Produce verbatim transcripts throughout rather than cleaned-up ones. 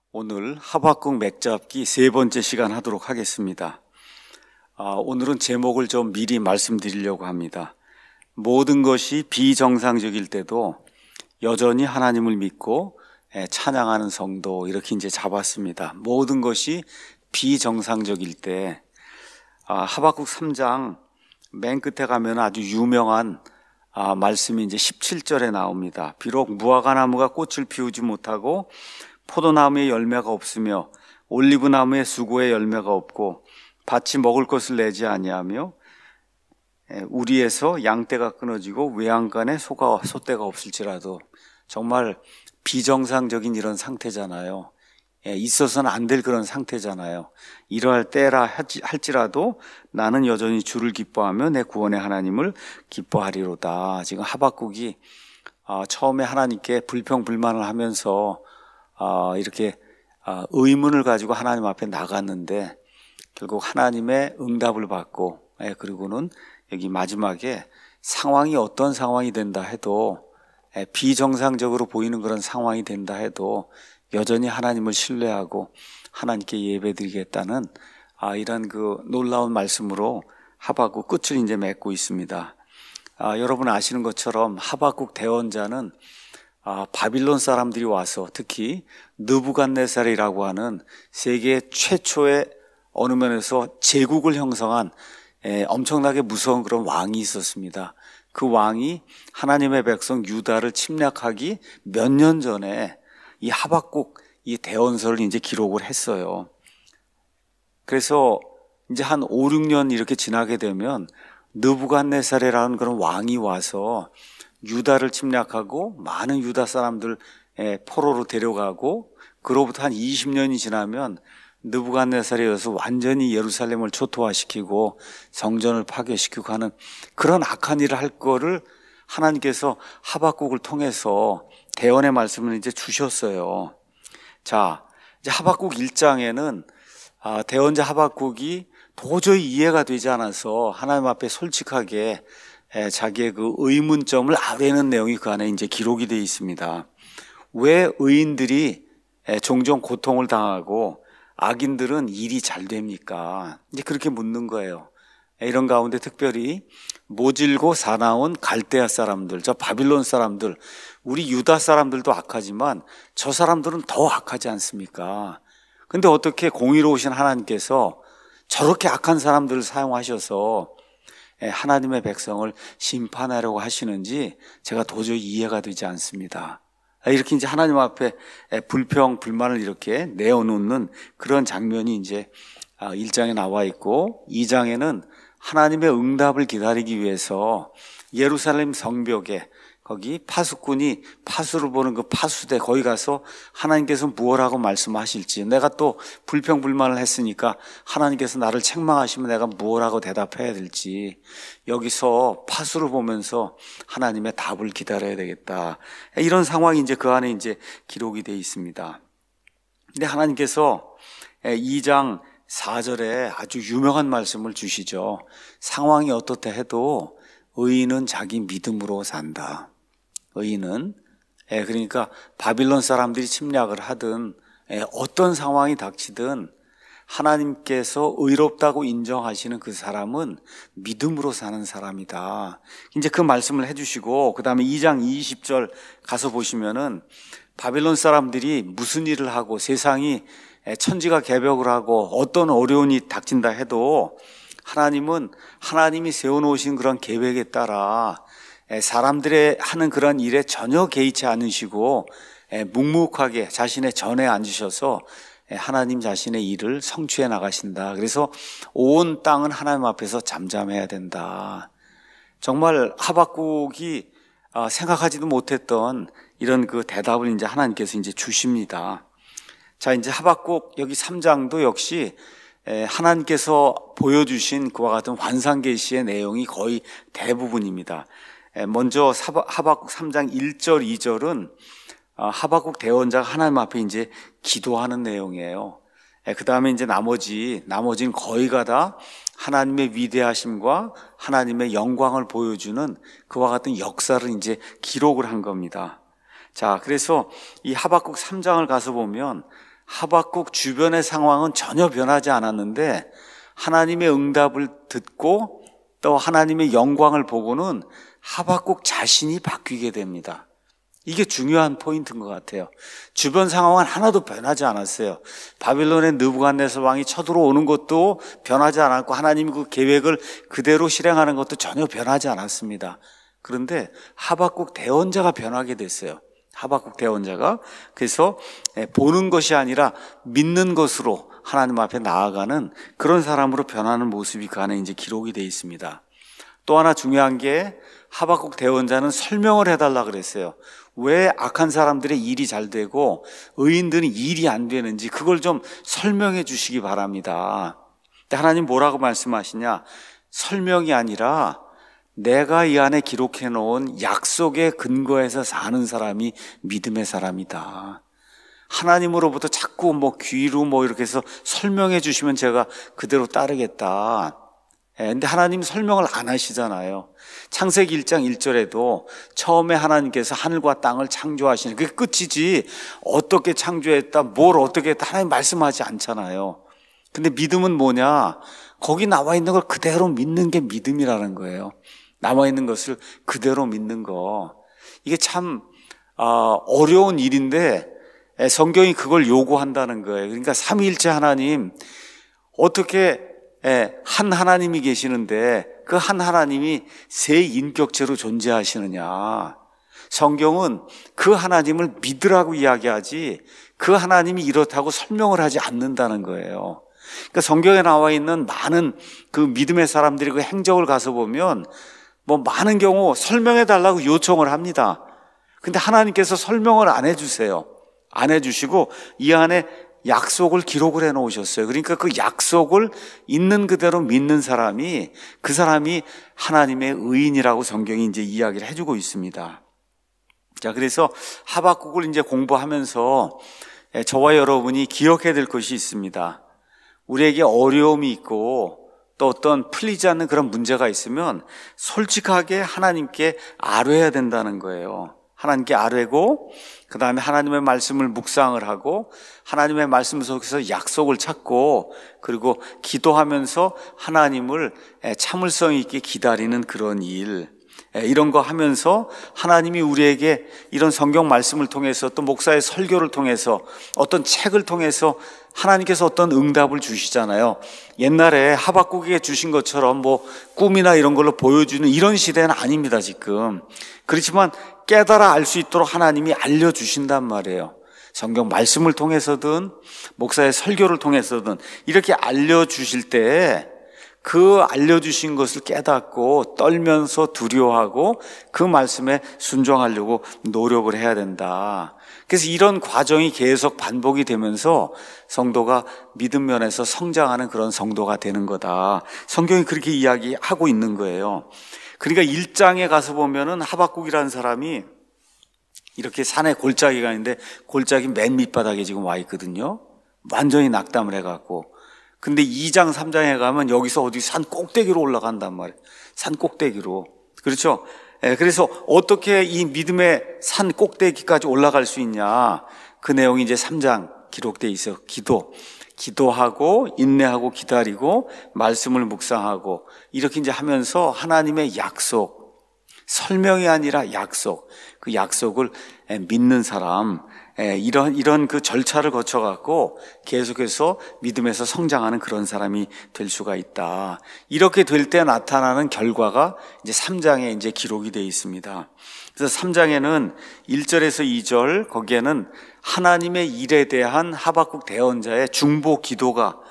오늘 하박국 맥잡기 세 번째 시간 하도록 하겠습니다. 아, 오늘은 제목을 좀 미리 말씀드리려고 합니다. 모든 것이 비정상적일 때도 여전히 하나님을 믿고 찬양하는 성도, 이렇게 이제 잡았습니다. 모든 것이 비정상적일 때, 아, 하박국 삼 장 맨 끝에 가면 아주 유명한 아, 말씀이 이제 십칠 절에 나옵니다. 비록 무화과나무가 꽃을 피우지 못하고 포도나무에 열매가 없으며 올리브나무에 수고에 열매가 없고 밭이 먹을 것을 내지 아니하며 우리에서 양떼가 끊어지고 외양간에 소가 소떼가 없을지라도, 정말 비정상적인 이런 상태잖아요. 있어서는 안 될 그런 상태잖아요. 이러할 때라 할지라도 나는 여전히 주를 기뻐하며 내 구원의 하나님을 기뻐하리로다. 지금 하박국이 처음에 하나님께 불평불만을 하면서 이렇게 의문을 가지고 하나님 앞에 나갔는데 결국 하나님의 응답을 받고, 그리고는 여기 마지막에 상황이 어떤 상황이 된다 해도, 비정상적으로 보이는 그런 상황이 된다 해도 여전히 하나님을 신뢰하고 하나님께 예배드리겠다는 아, 이런 그 놀라운 말씀으로 하박국 끝을 이제 맺고 있습니다. 아, 여러분 아시는 것처럼 하박국 대언자는 아, 바빌론 사람들이 와서 특히 느부갓네살이라고 하는 세계 최초의 어느 면에서 제국을 형성한 에, 엄청나게 무서운 그런 왕이 있었습니다. 그 왕이 하나님의 백성 유다를 침략하기 몇 년 전에 이 하박국 이 대언서를 이제 기록을 했어요. 그래서 이제 한 오, 육 년 이렇게 지나게 되면 느부갓네살이라는 그런 왕이 와서 유다를 침략하고 많은 유다 사람들 포로로 데려가고, 그로부터 한 이십 년이 지나면 느부갓네살에 의해서 완전히 예루살렘을 초토화시키고 성전을 파괴시키고 하는 그런 악한 일을 할 거를 하나님께서 하박국을 통해서 대언의 말씀을 이제 주셨어요. 자, 이제 하박국 일 장에는 아, 대언자 하박국이 도저히 이해가 되지 않아서 하나님 앞에 솔직하게 에, 자기의 그 의문점을 아뢰는 내용이 그 안에 이제 기록이 되어 있습니다. 왜 의인들이 에, 종종 고통을 당하고 악인들은 일이 잘 됩니까? 이제 그렇게 묻는 거예요. 에, 이런 가운데 특별히 모질고 사나운 갈대아 사람들, 저 바빌론 사람들, 우리 유다 사람들도 악하지만 저 사람들은 더 악하지 않습니까? 근데 어떻게 공의로우신 하나님께서 저렇게 악한 사람들을 사용하셔서 하나님의 백성을 심판하려고 하시는지 제가 도저히 이해가 되지 않습니다. 이렇게 이제 하나님 앞에 불평, 불만을 이렇게 내어놓는 그런 장면이 이제 일 장에 나와 있고, 이 장에는 하나님의 응답을 기다리기 위해서 예루살렘 성벽에 거기 파수꾼이 파수를 보는 그 파수대, 거기 가서 하나님께서 무엇라고 말씀하실지, 내가 또 불평불만을 했으니까 하나님께서 나를 책망하시면 내가 무엇라고 대답해야 될지, 여기서 파수를 보면서 하나님의 답을 기다려야 되겠다. 이런 상황이 이제 그 안에 이제 기록이 되어 있습니다. 근데 하나님께서 이 장 사 절에 아주 유명한 말씀을 주시죠. 상황이 어떻다 해도 의인은 자기 믿음으로 산다. 의인은, 예, 그러니까 바빌론 사람들이 침략을 하든 예, 어떤 상황이 닥치든 하나님께서 의롭다고 인정하시는 그 사람은 믿음으로 사는 사람이다. 이제 그 말씀을 해주시고, 그 다음에 이 장 이십 절 가서 보시면은 바빌론 사람들이 무슨 일을 하고 세상이 천지가 개벽을 하고 어떤 어려움이 닥친다 해도 하나님은 하나님이 세워놓으신 그런 계획에 따라 사람들의 하는 그런 일에 전혀 개의치 않으시고 묵묵하게 자신의 전에 앉으셔서 하나님 자신의 일을 성취해 나가신다. 그래서 온 땅은 하나님 앞에서 잠잠해야 된다. 정말 하박국이 생각하지도 못했던 이런 그 대답을 이제 하나님께서 이제 주십니다. 자, 이제 하박국 여기 삼 장도 역시 하나님께서 보여주신 그와 같은 환상계시의 내용이 거의 대부분입니다. 먼저 하박국 삼 장 일 절, 이 절은 하박국 대언자가 하나님 앞에 이제 기도하는 내용이에요. 그 다음에 이제 나머지, 나머지는 거의가 다 하나님의 위대하심과 하나님의 영광을 보여주는 그와 같은 역사를 이제 기록을 한 겁니다. 자, 그래서 이 하박국 삼 장을 가서 보면 하박국 주변의 상황은 전혀 변하지 않았는데 하나님의 응답을 듣고 또 하나님의 영광을 보고는 하박국 자신이 바뀌게 됩니다. 이게 중요한 포인트인 것 같아요. 주변 상황은 하나도 변하지 않았어요. 바빌론의 느부갓네살 왕이 쳐들어오는 것도 변하지 않았고 하나님이 그 계획을 그대로 실행하는 것도 전혀 변하지 않았습니다. 그런데 하박국 대언자가 변하게 됐어요. 하박국 대언자가. 그래서 보는 것이 아니라 믿는 것으로 하나님 앞에 나아가는 그런 사람으로 변하는 모습이 그 안에 이제 기록이 되어 있습니다. 또 하나 중요한 게 하박국 대언자는 설명을 해달라 그랬어요. 왜 악한 사람들의 일이 잘 되고 의인들은 일이 안 되는지 그걸 좀 설명해 주시기 바랍니다. 근데 하나님 뭐라고 말씀하시냐? 설명이 아니라 내가 이 안에 기록해 놓은 약속의 근거에서 사는 사람이 믿음의 사람이다. 하나님으로부터 자꾸 뭐 귀로 뭐 이렇게 해서 설명해 주시면 제가 그대로 따르겠다. 근데 하나님 설명을 안 하시잖아요. 창세기 일 장 일 절에도 처음에 하나님께서 하늘과 땅을 창조하시는 그게 끝이지 어떻게 창조했다, 뭘 어떻게 했다 하나님 말씀하지 않잖아요. 근데 믿음은 뭐냐? 거기 나와 있는 걸 그대로 믿는 게 믿음이라는 거예요. 나와 있는 것을 그대로 믿는 거. 이게 참 어려운 일인데 성경이 그걸 요구한다는 거예요. 그러니까 삼위일체 하나님, 어떻게 한 하나님이 계시는데 그 한 하나님이 세 인격체로 존재하시느냐. 성경은 그 하나님을 믿으라고 이야기하지 그 하나님이 이렇다고 설명을 하지 않는다는 거예요. 그러니까 성경에 나와 있는 많은 그 믿음의 사람들이 그 행적을 가서 보면 뭐 많은 경우 설명해 달라고 요청을 합니다. 근데 하나님께서 설명을 안 해주세요. 안 해주시고 이 안에 약속을 기록을 해 놓으셨어요. 그러니까 그 약속을 있는 그대로 믿는 사람이 그 사람이 하나님의 의인이라고 성경이 이제 이야기를 해주고 있습니다. 자, 그래서 하박국을 이제 공부하면서 저와 여러분이 기억해야 될 것이 있습니다. 우리에게 어려움이 있고 또 어떤 풀리지 않는 그런 문제가 있으면 솔직하게 하나님께 아뢰야 된다는 거예요. 하나님께 아뢰고 그 다음에 하나님의 말씀을 묵상을 하고 하나님의 말씀 속에서 약속을 찾고 그리고 기도하면서 하나님을 참을성 있게 기다리는 그런 일, 이런 거 하면서 하나님이 우리에게 이런 성경 말씀을 통해서 또 목사의 설교를 통해서 어떤 책을 통해서 하나님께서 어떤 응답을 주시잖아요. 옛날에 하박국에게 주신 것처럼 뭐 꿈이나 이런 걸로 보여주는 이런 시대는 아닙니다, 지금. 그렇지만 깨달아 알 수 있도록 하나님이 알려주신단 말이에요. 성경 말씀을 통해서든 목사의 설교를 통해서든 이렇게 알려주실 때 그 알려주신 것을 깨닫고 떨면서 두려워하고 그 말씀에 순종하려고 노력을 해야 된다. 그래서 이런 과정이 계속 반복이 되면서 성도가 믿음 면에서 성장하는 그런 성도가 되는 거다. 성경이 그렇게 이야기하고 있는 거예요. 그러니까 일 장에 가서 보면은 하박국이라는 사람이 이렇게 산에 골짜기가 있는데 골짜기 맨 밑바닥에 지금 와 있거든요. 완전히 낙담을 해갖고. 근데 이 장, 삼 장에 가면 여기서 어디 산 꼭대기로 올라간단 말이에요. 산 꼭대기로. 그렇죠? 예, 그래서 어떻게 이 믿음의 산 꼭대기까지 올라갈 수 있냐. 그 내용이 이제 삼 장 기록되어 있어요. 기도. 기도하고 인내하고 기다리고 말씀을 묵상하고 이렇게 이제 하면서 하나님의 약속, 설명이 아니라 약속, 그 약속을 믿는 사람, 이런 이런 그 절차를 거쳐 갖고 계속해서 믿음에서 성장하는 그런 사람이 될 수가 있다. 이렇게 될 때 나타나는 결과가 이제 삼 장에 이제 기록이 되어 있습니다. 그래서 삼 장에는 일 절에서 이 절 거기에는 하나님의 일에 대한 하박국 대언자의 중보 기도가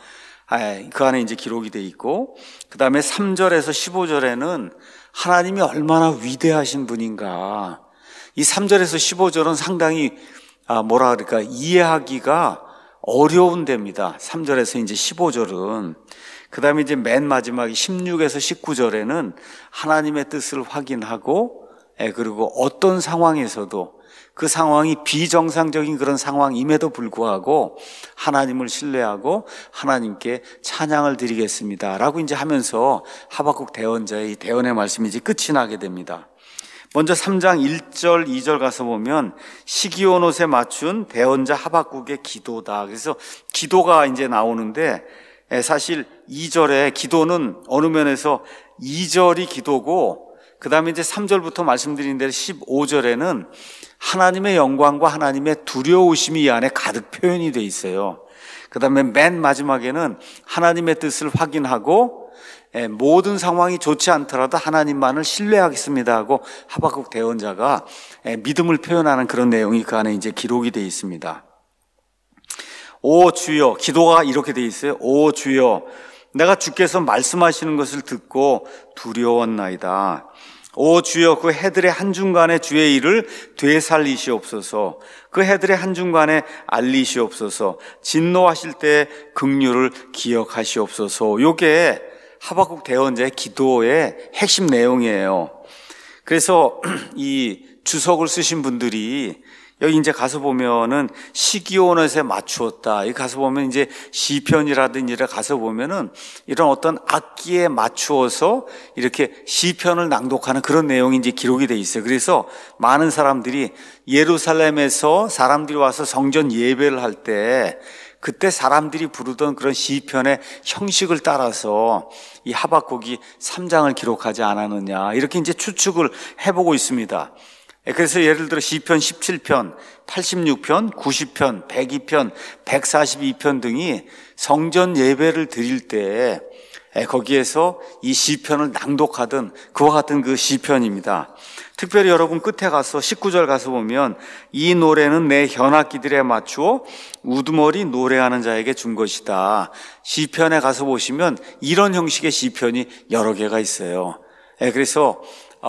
그 안에 이제 기록이 되어 있고, 그 다음에 삼 절에서 십오 절에는 하나님이 얼마나 위대하신 분인가. 이 삼 절에서 십오 절은 상당히 아, 뭐라 그럴까, 이해하기가 어려운 데입니다. 삼 절에서 이제 십오 절은. 그 다음에 이제 맨 마지막 십육에서 십구 절에는 하나님의 뜻을 확인하고, 예, 그리고 어떤 상황에서도 그 상황이 비정상적인 그런 상황임에도 불구하고 하나님을 신뢰하고 하나님께 찬양을 드리겠습니다 라고 이제 하면서 하박국 대언자의 이 대언의 말씀이 이제 끝이 나게 됩니다. 먼저 삼 장 일 절 이 절 가서 보면 시기온 옷에 맞춘 대언자 하박국의 기도다. 그래서 기도가 이제 나오는데 사실 이 절에 기도는 어느 면에서 이 절이 기도고 그 다음에 이제 삼 절부터 말씀드린 대로 십오 절에는 하나님의 영광과 하나님의 두려우심이 이 안에 가득 표현이 돼 있어요. 그 다음에 맨 마지막에는 하나님의 뜻을 확인하고 모든 상황이 좋지 않더라도 하나님만을 신뢰하겠습니다 하고 하박국 대언자가 믿음을 표현하는 그런 내용이 그 안에 이제 기록이 되어 있습니다. 오 주여, 기도가 이렇게 되어 있어요. 오 주여, 내가 주께서 말씀하시는 것을 듣고 두려웠나이다. 오 주여, 그 해들의 한중간에 주의 일을 되살리시옵소서. 그 해들의 한중간에 알리시옵소서. 진노하실 때 긍휼을 기억하시옵소서. 요게 하박국 대언자의 기도의 핵심 내용이에요. 그래서 이 주석을 쓰신 분들이 여기 이제 가서 보면은 시기온 옷에 맞추었다. 여기 가서 보면 이제 시편이라든지 가서 보면은 이런 어떤 악기에 맞추어서 이렇게 시편을 낭독하는 그런 내용이 이제 기록이 돼 있어요. 그래서 많은 사람들이 예루살렘에서 사람들이 와서 성전 예배를 할 때 그때 사람들이 부르던 그런 시편의 형식을 따라서 이 하박국이 삼 장을 기록하지 않았느냐 이렇게 이제 추측을 해보고 있습니다. 그래서 예를 들어 시편 십칠 편, 팔십육 편, 구십 편, 백이 편, 백사십이 편 등이 성전 예배를 드릴 때 거기에서 이 시편을 낭독하던 그와 같은 그 시편입니다. 특별히 여러분 끝에 가서 십구 절 가서 보면 이 노래는 내 현악기들에 맞추어 우두머리 노래하는 자에게 준 것이다. 시편에 가서 보시면 이런 형식의 시편이 여러 개가 있어요. 그래서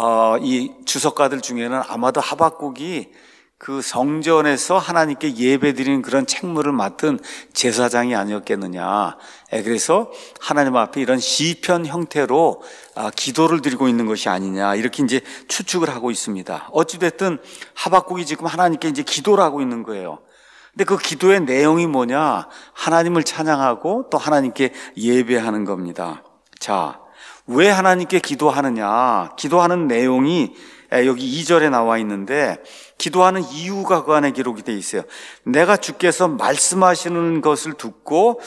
이 주석가들 중에는 아마도 하박국이 그 성전에서 하나님께 예배드리는 그런 책무를 맡은 제사장이 아니었겠느냐. 그래서 하나님 앞에 이런 시편 형태로 기도를 드리고 있는 것이 아니냐. 이렇게 이제 추측을 하고 있습니다. 어찌됐든 하박국이 지금 하나님께 이제 기도를 하고 있는 거예요. 근데 그 기도의 내용이 뭐냐? 하나님을 찬양하고 또 하나님께 예배하는 겁니다. 자, 왜 하나님께 기도하느냐? 기도하는 내용이 여기 이 절에 나와 있는데 기도하는 이유가 그 안에 기록이 되어 있어요. 내가 주께서 말씀하시는 것을 듣고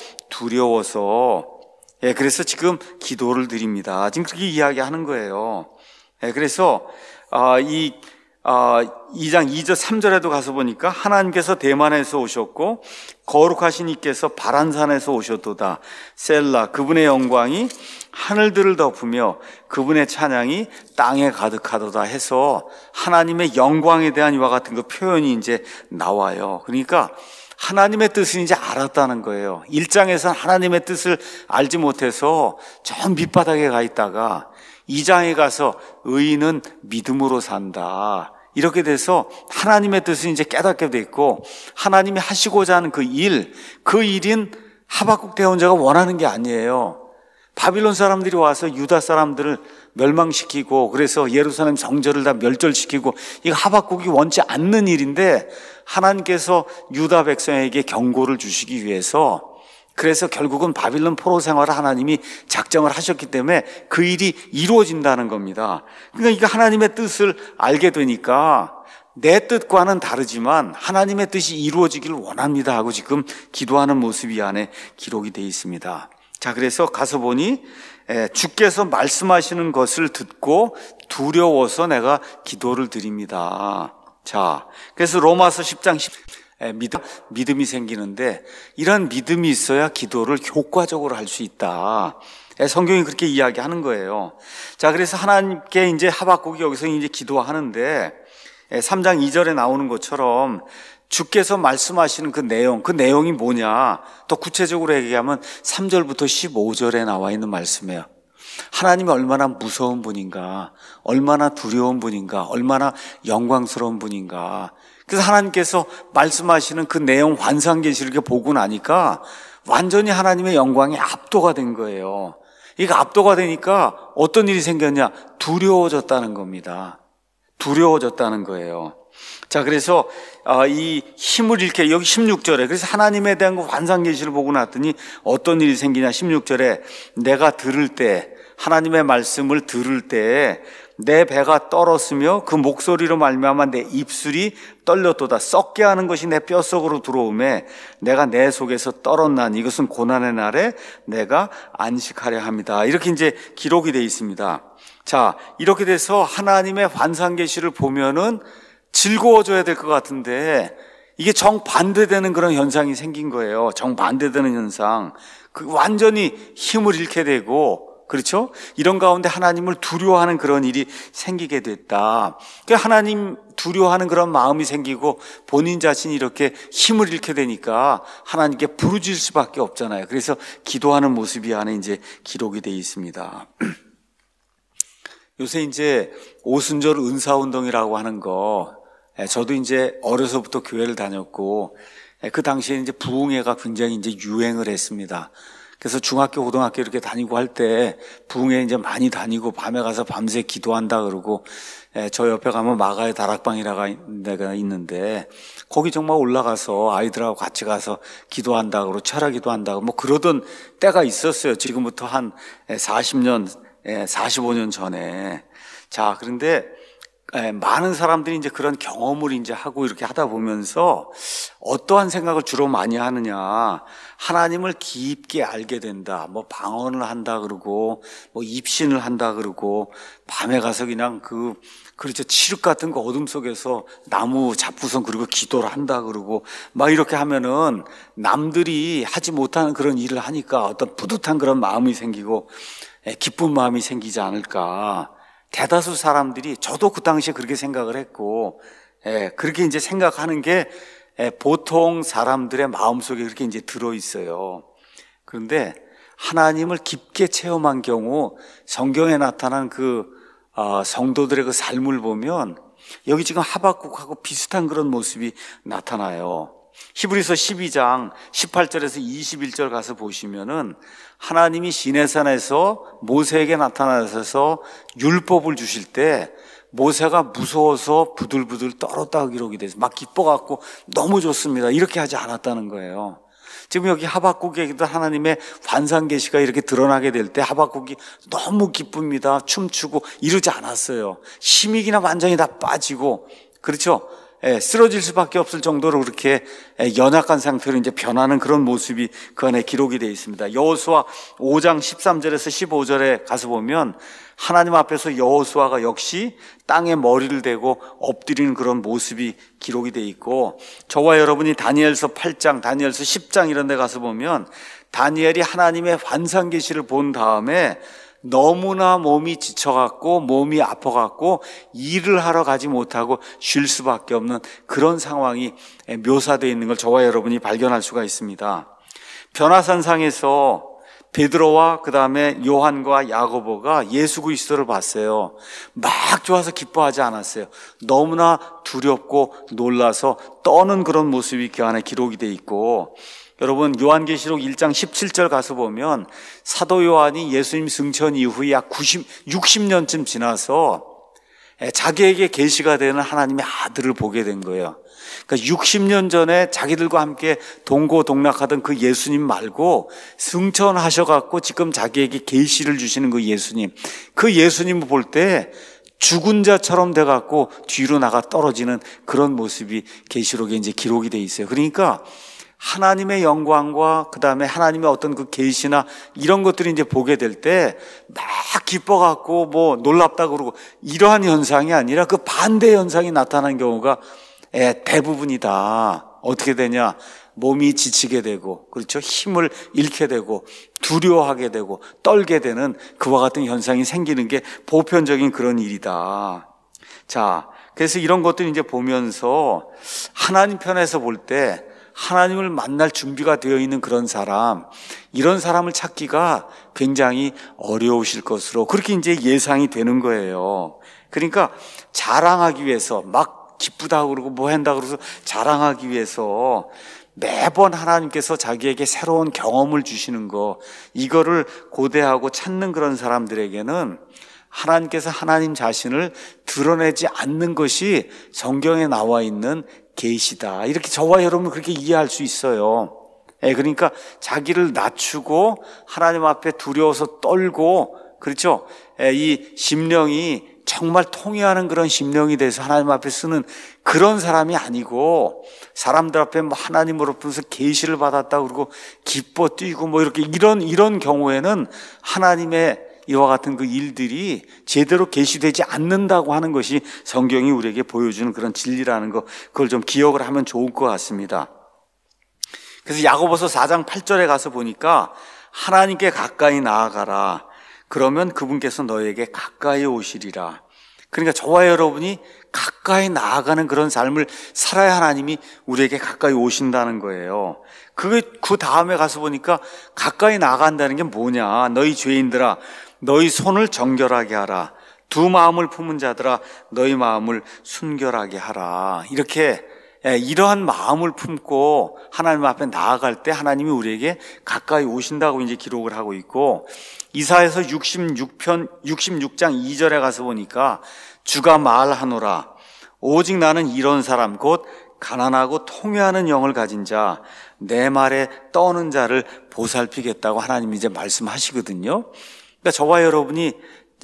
두려워서 예, 그래서 지금 기도를 드립니다. 지금 그렇게 이야기하는 거예요. 예, 그래서 아, 이 아, 이 장 이 절 삼 절에도 가서 보니까 하나님께서 대만에서 오셨고 거룩하신 이께서 바란산에서 오셨도다. 셀라, 그분의 영광이 하늘들을 덮으며 그분의 찬양이 땅에 가득하도다 해서 하나님의 영광에 대한 이와 같은 그 표현이 이제 나와요. 그러니까 하나님의 뜻을 이제 알았다는 거예요. 일 장에서는 하나님의 뜻을 알지 못해서 저 밑바닥에 가 있다가 이 장에 가서 의인은 믿음으로 산다. 이렇게 돼서 하나님의 뜻을 이제 깨닫게 됐고 하나님이 하시고자 하는 그 일, 그 일인 하박국 대언자가 원하는 게 아니에요. 바빌론 사람들이 와서 유다 사람들을 멸망시키고 그래서 예루살렘 성전을 다 멸절시키고 이거 하박국이 원치 않는 일인데 하나님께서 유다 백성에게 경고를 주시기 위해서 그래서 결국은 바빌론 포로 생활을 하나님이 작정을 하셨기 때문에 그 일이 이루어진다는 겁니다. 그러니까 이거 하나님의 뜻을 알게 되니까 내 뜻과는 다르지만 하나님의 뜻이 이루어지기를 원합니다 하고 지금 기도하는 모습이 안에 기록이 되어 있습니다. 자, 그래서 가서 보니 주께서 말씀하시는 것을 듣고 두려워서 내가 기도를 드립니다. 자, 그래서 로마서 십 장 십 믿음, 믿음이 생기는데 이런 믿음이 있어야 기도를 효과적으로 할 수 있다. 성경이 그렇게 이야기하는 거예요. 자, 그래서 하나님께 이제 하박국이 여기서 이제 기도하는데 삼 장 이 절에 나오는 것처럼 주께서 말씀하시는 그 내용, 그 내용이 뭐냐? 더 구체적으로 얘기하면 삼 절부터 십오 절에 나와 있는 말씀이에요. 하나님이 얼마나 무서운 분인가, 얼마나 두려운 분인가, 얼마나 영광스러운 분인가. 그래서 하나님께서 말씀하시는 그 내용 환상계시를 이렇게 보고 나니까 완전히 하나님의 영광이 압도가 된 거예요. 이거 압도가 되니까 어떤 일이 생겼냐? 두려워졌다는 겁니다. 두려워졌다는 거예요. 자, 그래서 이 힘을 잃게 여기 십육 절에 그래서 하나님에 대한 그 환상계시를 보고 났더니 어떤 일이 생기냐? 십육 절에 내가 들을 때 하나님의 말씀을 들을 때 내 배가 떨었으며 그 목소리로 말미암아 내 입술이 떨렸도다. 썩게 하는 것이 내 뼛속으로 들어오매 내가 내 속에서 떨었나니 이것은 고난의 날에 내가 안식하려 합니다. 이렇게 이제 기록이 되어 있습니다. 자, 이렇게 돼서 하나님의 환상 계시를 보면은 즐거워져야 될 것 같은데 이게 정반대되는 그런 현상이 생긴 거예요. 정반대되는 현상. 그 완전히 힘을 잃게 되고, 그렇죠? 이런 가운데 하나님을 두려워하는 그런 일이 생기게 됐다. 그 하나님 두려워하는 그런 마음이 생기고 본인 자신이 이렇게 힘을 잃게 되니까 하나님께 부르짖을 수밖에 없잖아요. 그래서 기도하는 모습이 안에 이제 기록이 되어 있습니다. 요새 이제 오순절 은사운동이라고 하는 거, 저도 이제 어려서부터 교회를 다녔고, 그 당시에 이제 부흥회가 굉장히 이제 유행을 했습니다. 그래서 중학교, 고등학교 이렇게 다니고 할 때 부흥회 이제 많이 다니고 밤에 가서 밤새 기도한다 그러고, 저 옆에 가면 마가의 다락방이라가 데가 있는데 거기 정말 올라가서 아이들하고 같이 가서 기도한다 그러고 철야 기도한다고 뭐 그러던 때가 있었어요. 지금부터 한 사십 년, 사십오 년 전에. 자, 그런데 많은 사람들이 이제 그런 경험을 이제 하고 이렇게 하다 보면서 어떠한 생각을 주로 많이 하느냐. 하나님을 깊게 알게 된다. 뭐 방언을 한다 그러고, 뭐 입신을 한다 그러고, 밤에 가서 그냥 그, 그렇죠. 칠흑 같은 거 어둠 속에서 나무 잡고선 그리고 기도를 한다 그러고, 막 이렇게 하면은 남들이 하지 못하는 그런 일을 하니까 어떤 뿌듯한 그런 마음이 생기고, 기쁜 마음이 생기지 않을까. 대다수 사람들이 저도 그 당시에 그렇게 생각을 했고, 예, 그렇게 이제 생각하는 게 예, 보통 사람들의 마음속에 그렇게 이제 들어 있어요. 그런데 하나님을 깊게 체험한 경우 성경에 나타난 그 어, 성도들의 그 삶을 보면 여기 지금 하박국하고 비슷한 그런 모습이 나타나요. 히브리서 십이 장 십팔 절에서 이십일 절 가서 보시면은 하나님이 시내산에서 모세에게 나타나셔서 율법을 주실 때 모세가 무서워서 부들부들 떨었다고 기록이 돼서 막 기뻐갖고 너무 좋습니다. 이렇게 하지 않았다는 거예요. 지금 여기 하박국에게도 하나님의 환상 계시가 이렇게 드러나게 될 때 하박국이 너무 기쁩니다. 춤추고 이러지 않았어요. 힘이기나 완전히 다 빠지고, 그렇죠? 예, 쓰러질 수밖에 없을 정도로 그렇게 연약한 상태로 이제 변하는 그런 모습이 그 안에 기록이 되어 있습니다. 여호수아 오 장 십삼 절에서 십오 절에 가서 보면 하나님 앞에서 여호수아가 역시 땅에 머리를 대고 엎드리는 그런 모습이 기록이 되어 있고, 저와 여러분이 다니엘서 팔 장, 다니엘서 십 장 이런 데 가서 보면 다니엘이 하나님의 환상 계시를 본 다음에 너무나 몸이 지쳐갖고 몸이 아파갖고 일을 하러 가지 못하고 쉴 수밖에 없는 그런 상황이 묘사되어 있는 걸 저와 여러분이 발견할 수가 있습니다. 변화산상에서 베드로와 그 다음에 요한과 야고보가 예수 그리스도를 봤어요. 막 좋아서 기뻐하지 않았어요. 너무나 두렵고 놀라서 떠는 그런 모습이 그 안에 기록이 되어 있고, 여러분 요한계시록 일 장 십칠 절 가서 보면 사도 요한이 예수님 승천 이후에 약 구십, 육십 년쯤 지나서 자기에게 계시가 되는 하나님의 아들을 보게 된 거예요. 그러니까 육십 년 전에 자기들과 함께 동고동락하던 그 예수님 말고 승천하셔갖고 지금 자기에게 계시를 주시는 그 예수님, 그 예수님을 볼 때 죽은 자처럼 돼갖고 뒤로 나가 떨어지는 그런 모습이 계시록에 이제 기록이 돼 있어요. 그러니까 하나님의 영광과 그 다음에 하나님의 어떤 그 계시나 이런 것들이 이제 보게 될 때 막 기뻐갖고 뭐 놀랍다 그러고 이러한 현상이 아니라 그 반대 현상이 나타나는 경우가 대부분이다. 어떻게 되냐? 몸이 지치게 되고, 그렇죠? 힘을 잃게 되고, 두려워하게 되고, 떨게 되는 그와 같은 현상이 생기는 게 보편적인 그런 일이다. 자, 그래서 이런 것들 이제 보면서 하나님 편에서 볼 때 하나님을 만날 준비가 되어 있는 그런 사람, 이런 사람을 찾기가 굉장히 어려우실 것으로 그렇게 이제 예상이 되는 거예요. 그러니까 자랑하기 위해서 막 기쁘다고 그러고 뭐 한다고 그래서 자랑하기 위해서 매번 하나님께서 자기에게 새로운 경험을 주시는 거, 이거를 고대하고 찾는 그런 사람들에게는 하나님께서 하나님 자신을 드러내지 않는 것이 성경에 나와 있는 계시다. 이렇게 저와 여러분 그렇게 이해할 수 있어요. 예, 그러니까 자기를 낮추고 하나님 앞에 두려워서 떨고, 그렇죠? 예, 이 심령이 정말 통회하는 그런 심령이 돼서 하나님 앞에 쓰는 그런 사람이 아니고, 사람들 앞에 뭐 하나님으로부터 계시를 받았다 그러고 기뻐 뛰고 뭐 이렇게 이런 이런 경우에는 하나님의 이와 같은 그 일들이 제대로 계시되지 않는다고 하는 것이 성경이 우리에게 보여주는 그런 진리라는 거, 그걸 좀 기억을 하면 좋을 것 같습니다. 그래서 야고보서 사 장 팔 절에 가서 보니까 하나님께 가까이 나아가라. 그러면 그분께서 너에게 가까이 오시리라. 그러니까 저와 여러분이 가까이 나아가는 그런 삶을 살아야 하나님이 우리에게 가까이 오신다는 거예요. 그, 그 다음에 가서 보니까 가까이 나아간다는 게 뭐냐. 너희 죄인들아, 너희 손을 정결하게 하라. 두 마음을 품은 자들아, 너희 마음을 순결하게 하라. 이렇게 이러한 마음을 품고 하나님 앞에 나아갈 때 하나님이 우리에게 가까이 오신다고 이제 기록을 하고 있고, 이사야서 육십육 편 육십육 장 이 절에 가서 보니까 주가 말하노라. 오직 나는 이런 사람 곧 가난하고 통회하는 영을 가진 자, 내 말에 떠는 자를 보살피겠다고 하나님이 이제 말씀하시거든요. 그러니까 저와 여러분이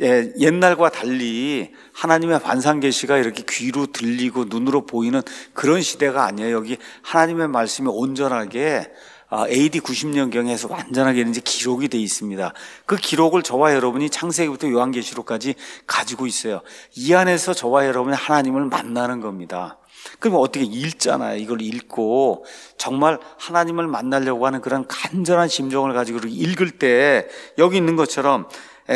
옛날과 달리 하나님의 반상 계시가 이렇게 귀로 들리고 눈으로 보이는 그런 시대가 아니에요. 여기 하나님의 말씀이 온전하게 에이디 구십 년경에서 완전하게 이제 기록이 돼 있습니다. 그 기록을 저와 여러분이 창세기부터 요한계시록까지 가지고 있어요. 이 안에서 저와 여러분이 하나님을 만나는 겁니다. 그러면 어떻게 읽잖아요. 이걸 읽고 정말 하나님을 만나려고 하는 그런 간절한 심정을 가지고 읽을 때 여기 있는 것처럼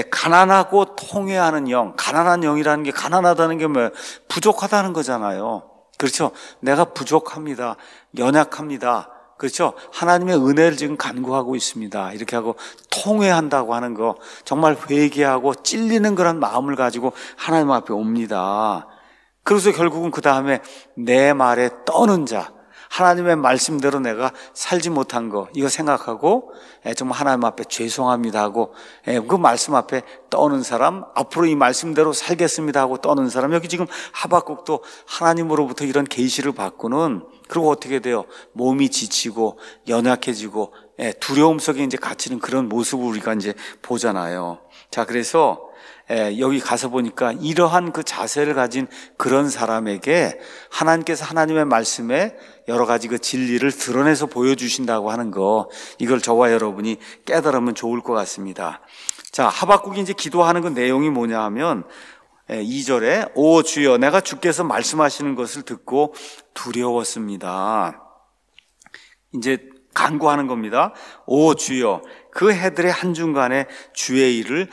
가난하고 통회하는 영, 가난한 영이라는 게, 가난하다는 게 뭐예요? 부족하다는 거잖아요. 그렇죠? 내가 부족합니다. 연약합니다. 그렇죠? 하나님의 은혜를 지금 간구하고 있습니다. 이렇게 하고 통회한다고 하는 거, 정말 회개하고 찔리는 그런 마음을 가지고 하나님 앞에 옵니다. 그래서 결국은 그 다음에 내 말에 떠는 자, 하나님의 말씀대로 내가 살지 못한 거, 이거 생각하고 정말 하나님 앞에 죄송합니다 하고 그 말씀 앞에 떠는 사람, 앞으로 이 말씀대로 살겠습니다 하고 떠는 사람. 여기 지금 하박국도 하나님으로부터 이런 계시를 받고는, 그리고 어떻게 돼요? 몸이 지치고 연약해지고 두려움 속에 이제 갇히는 그런 모습을 우리가 이제 보잖아요. 자, 그래서 여기 가서 보니까 이러한 그 자세를 가진 그런 사람에게 하나님께서 하나님의 말씀에 여러 가지 그 진리를 드러내서 보여주신다고 하는 거, 이걸 저와 여러분이 깨달으면 좋을 것 같습니다. 자, 하박국이 이제 기도하는 그 내용이 뭐냐 하면 이 절에 오 주여, 내가 주께서 말씀하시는 것을 듣고 두려웠습니다. 이제 간구하는 겁니다. 오 주여, 그 해들의 한중간에 주의 일을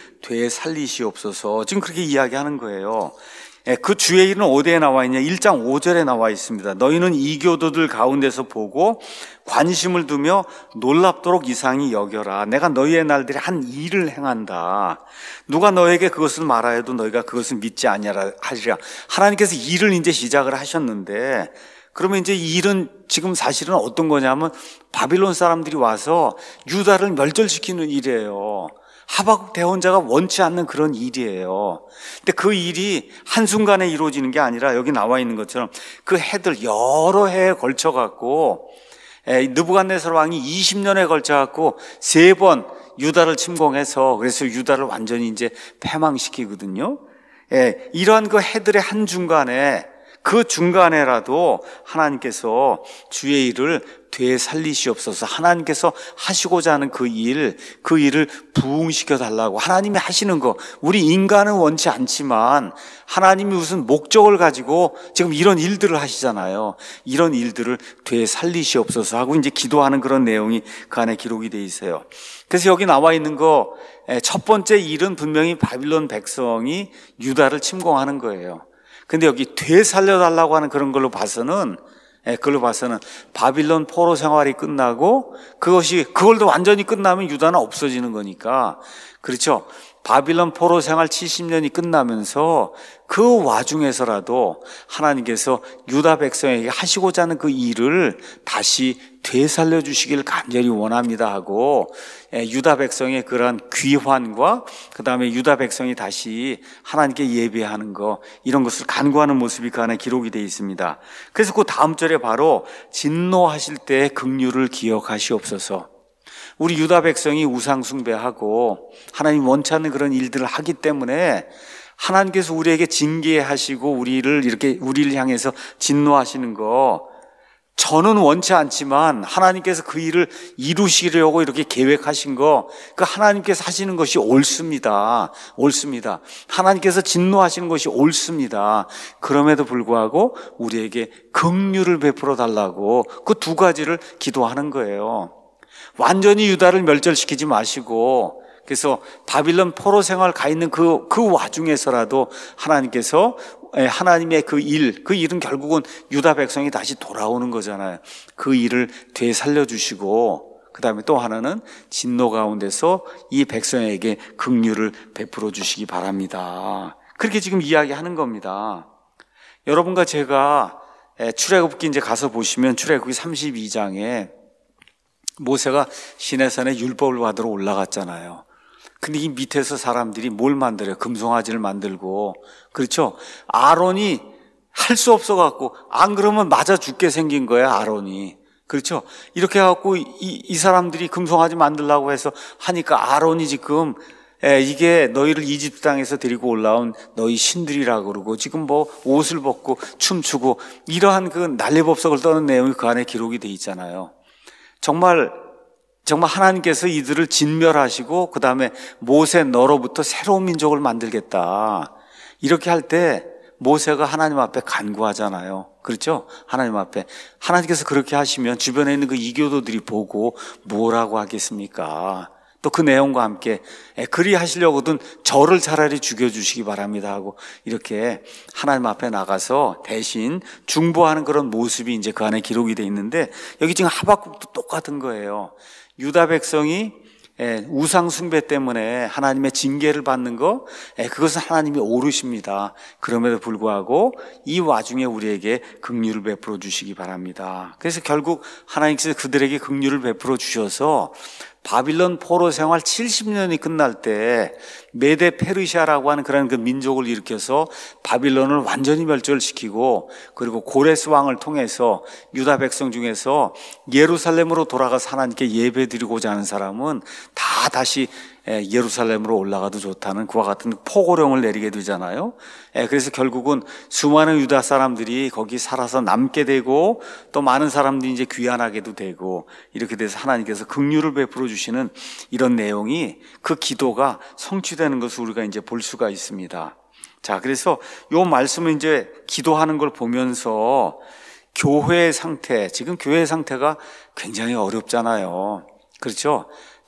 되살리시옵소서. 지금 그렇게 이야기하는 거예요. 그 주의 일은 어디에 나와 있냐? 일 장 오 절에 나와 있습니다. 너희는 이교도들 가운데서 보고 관심을 두며 놀랍도록 이상히 여겨라. 내가 너희의 날들에 한 일을 행한다. 누가 너에게 그것을 말하여도 너희가 그것을 믿지 아니하리라. 하나님께서 일을 이제 시작을 하셨는데, 그러면 이제 이 일은 지금 사실은 어떤 거냐면 바빌론 사람들이 와서 유다를 멸절시키는 일이에요. 하박국 대언자가 원치 않는 그런 일이에요. 근데 그 일이 한순간에 이루어지는 게 아니라 여기 나와 있는 것처럼 그 해들 여러 해에 걸쳐 갖고 느부갓네살 왕이 이십 년에 걸쳐 갖고 세 번 유다를 침공해서, 그래서 유다를 완전히 이제 패망시키거든요. 예, 이러한 그 해들의 한중간에, 그 중간에라도 하나님께서 주의 일을 되살리시옵소서. 하나님께서 하시고자 하는 그 일, 그 일을 부응시켜 달라고 하나님이 하시는 거, 우리 인간은 원치 않지만 하나님이 무슨 목적을 가지고 지금 이런 일들을 하시잖아요. 이런 일들을 되살리시옵소서 하고 이제 기도하는 그런 내용이 그 안에 기록이 돼 있어요. 그래서 여기 나와 있는 거, 첫 번째 일은 분명히 바빌론 백성이 유다를 침공하는 거예요. 근데 여기 되살려달라고 하는 그런 걸로 봐서는, 예, 그걸로 봐서는 바빌론 포로 생활이 끝나고 그것이, 그걸도 완전히 끝나면 유다는 없어지는 거니까, 그렇죠? 바빌론 포로 생활 칠십 년이 끝나면서 그 와중에서라도 하나님께서 유다 백성에게 하시고자 하는 그 일을 다시 되살려 주시길 간절히 원합니다 하고, 유다 백성의 그러한 귀환과 그 다음에 유다 백성이 다시 하나님께 예배하는 거, 이런 것을 간구하는 모습이 그 안에 기록이 되어 있습니다. 그래서 그 다음 절에 바로 진노하실 때의 긍휼을 기억하시옵소서. 우리 유다 백성이 우상 숭배하고 하나님 원치 않는 그런 일들을 하기 때문에 하나님께서 우리에게 징계하시고 우리를 이렇게 우리를 향해서 진노하시는 거 저는 원치 않지만 하나님께서 그 일을 이루시려고 이렇게 계획하신 거, 그 하나님께서 하시는 것이 옳습니다. 옳습니다. 하나님께서 진노하시는 것이 옳습니다. 그럼에도 불구하고 우리에게 긍휼을 베풀어 달라고 그 두 가지를 기도하는 거예요. 완전히 유다를 멸절시키지 마시고, 그래서 바빌론 포로 생활 가 있는 그, 그 와중에서라도 하나님께서 하나님의 그 일, 그 일은 결국은 유다 백성이 다시 돌아오는 거잖아요. 그 일을 되살려 주시고, 그 다음에 또 하나는 진노 가운데서 이 백성에게 긍휼을 베풀어 주시기 바랍니다. 그렇게 지금 이야기하는 겁니다. 여러분과 제가 출애굽기 이제 가서 보시면 출애굽기 삼십이 장에 모세가 시내산에 율법을 받으러 올라갔잖아요. 근데 이 밑에서 사람들이 뭘 만들어요? 금송아지를 만들고, 그렇죠? 아론이 할 수 없어갖고, 안 그러면 맞아 죽게 생긴 거야, 아론이. 그렇죠? 이렇게 해갖고, 이, 이 사람들이 금송아지 만들려고 해서 하니까 아론이 지금, 에, 이게 너희를 이집트 땅에서 데리고 올라온 너희 신들이라 그러고, 지금 뭐 옷을 벗고 춤추고, 이러한 그 난리법석을 떠는 내용이 그 안에 기록이 돼 있잖아요. 정말 정말 하나님께서 이들을 진멸하시고 그 다음에 모세 너로부터 새로운 민족을 만들겠다, 이렇게 할 때 모세가 하나님 앞에 간구하잖아요. 그렇죠? 하나님 앞에 하나님께서 그렇게 하시면 주변에 있는 그 이교도들이 보고 뭐라고 하겠습니까? 또 그 내용과 함께 그리 하시려거든 저를 차라리 죽여주시기 바랍니다 하고 이렇게 하나님 앞에 나가서 대신 중보하는 그런 모습이 이제 그 안에 기록이 돼 있는데, 여기 지금 하박국도 똑같은 거예요. 유다 백성이 우상 숭배 때문에 하나님의 징계를 받는 거, 그것은 하나님이 오르십니다. 그럼에도 불구하고 이 와중에 우리에게 긍휼을 베풀어 주시기 바랍니다. 그래서 결국 하나님께서 그들에게 긍휼을 베풀어 주셔서 바빌론 포로 생활 칠십 년이 끝날 때 메데 페르시아라고 하는 그런 그 민족을 일으켜서 바빌론을 완전히 멸절시키고, 그리고 고레스 왕을 통해서 유다 백성 중에서 예루살렘으로 돌아가서 하나님께 예배드리고자 하는 사람은 다 다시 예루살렘으로 올라가도 좋다는 그와 같은 포고령을 내리게 되잖아요. 그래서 결국은 수많은 유다 사람들이 거기 살아서 남게 되고, 또 많은 사람들이 이제 귀환하게도 되고, 이렇게 돼서 하나님께서 긍휼을 베풀어 주시는 이런 내용이, 그 기도가 성취되는 것을 우리가 이제 볼 수가 있습니다. 자, 그래서 요 말씀을 이제 기도하는 걸 보면서 교회의 상태, 지금 교회의 상태가 굉장히 어렵잖아요. 그렇죠?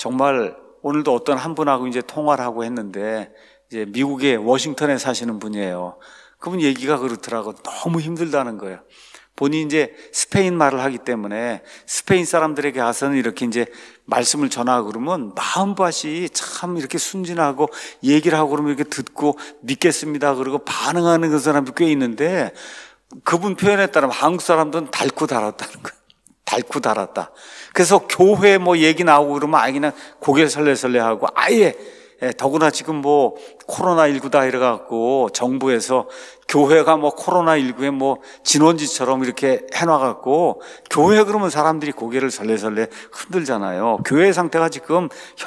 정말 오늘도 어떤 한 분하고 이제 통화를 하고 했는데, 이제 미국의 워싱턴에 사시는 분이에요. 그분 얘기가 그렇더라고. 너무 힘들다는 거예요. 본인이 이제 스페인 말을 하기 때문에 스페인 사람들에게 가서는 이렇게 이제 말씀을 전하고 그러면 마음밭이 참 이렇게 순진하고, 얘기를 하고 그러면 이렇게 듣고 믿겠습니다 그러고 반응하는 그 사람이 꽤 있는데, 그분 표현에 따르면 한국 사람들은 닳고 닳았다는 거예요. 닳고 닳았다. 그래서 교회 뭐 얘기 나오고 그러면 아예 그냥 고개 설레설레 하고, 아예 더구나 지금 뭐 코로나십구다 이래갖고 정부에서 교회가 뭐 코로나십구에 뭐 진원지처럼 이렇게 해놔갖고 교회 그러면 사람들이 고개를 설레설레 흔들잖아요. 교회 상태가 지금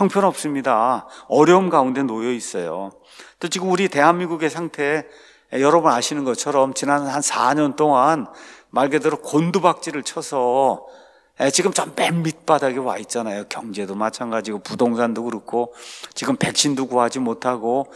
형편없습니다. 어려움 가운데 놓여 있어요. 또 지금 우리 대한민국의 상태, 여러분 아시는 것처럼 지난 한 사 년 동안 말 그대로 곤두박질을 쳐서 지금 좀 맨 밑바닥에 와 있잖아요. 경제도 마찬가지고 부동산도 그렇고 지금 백신도 구하지 못하고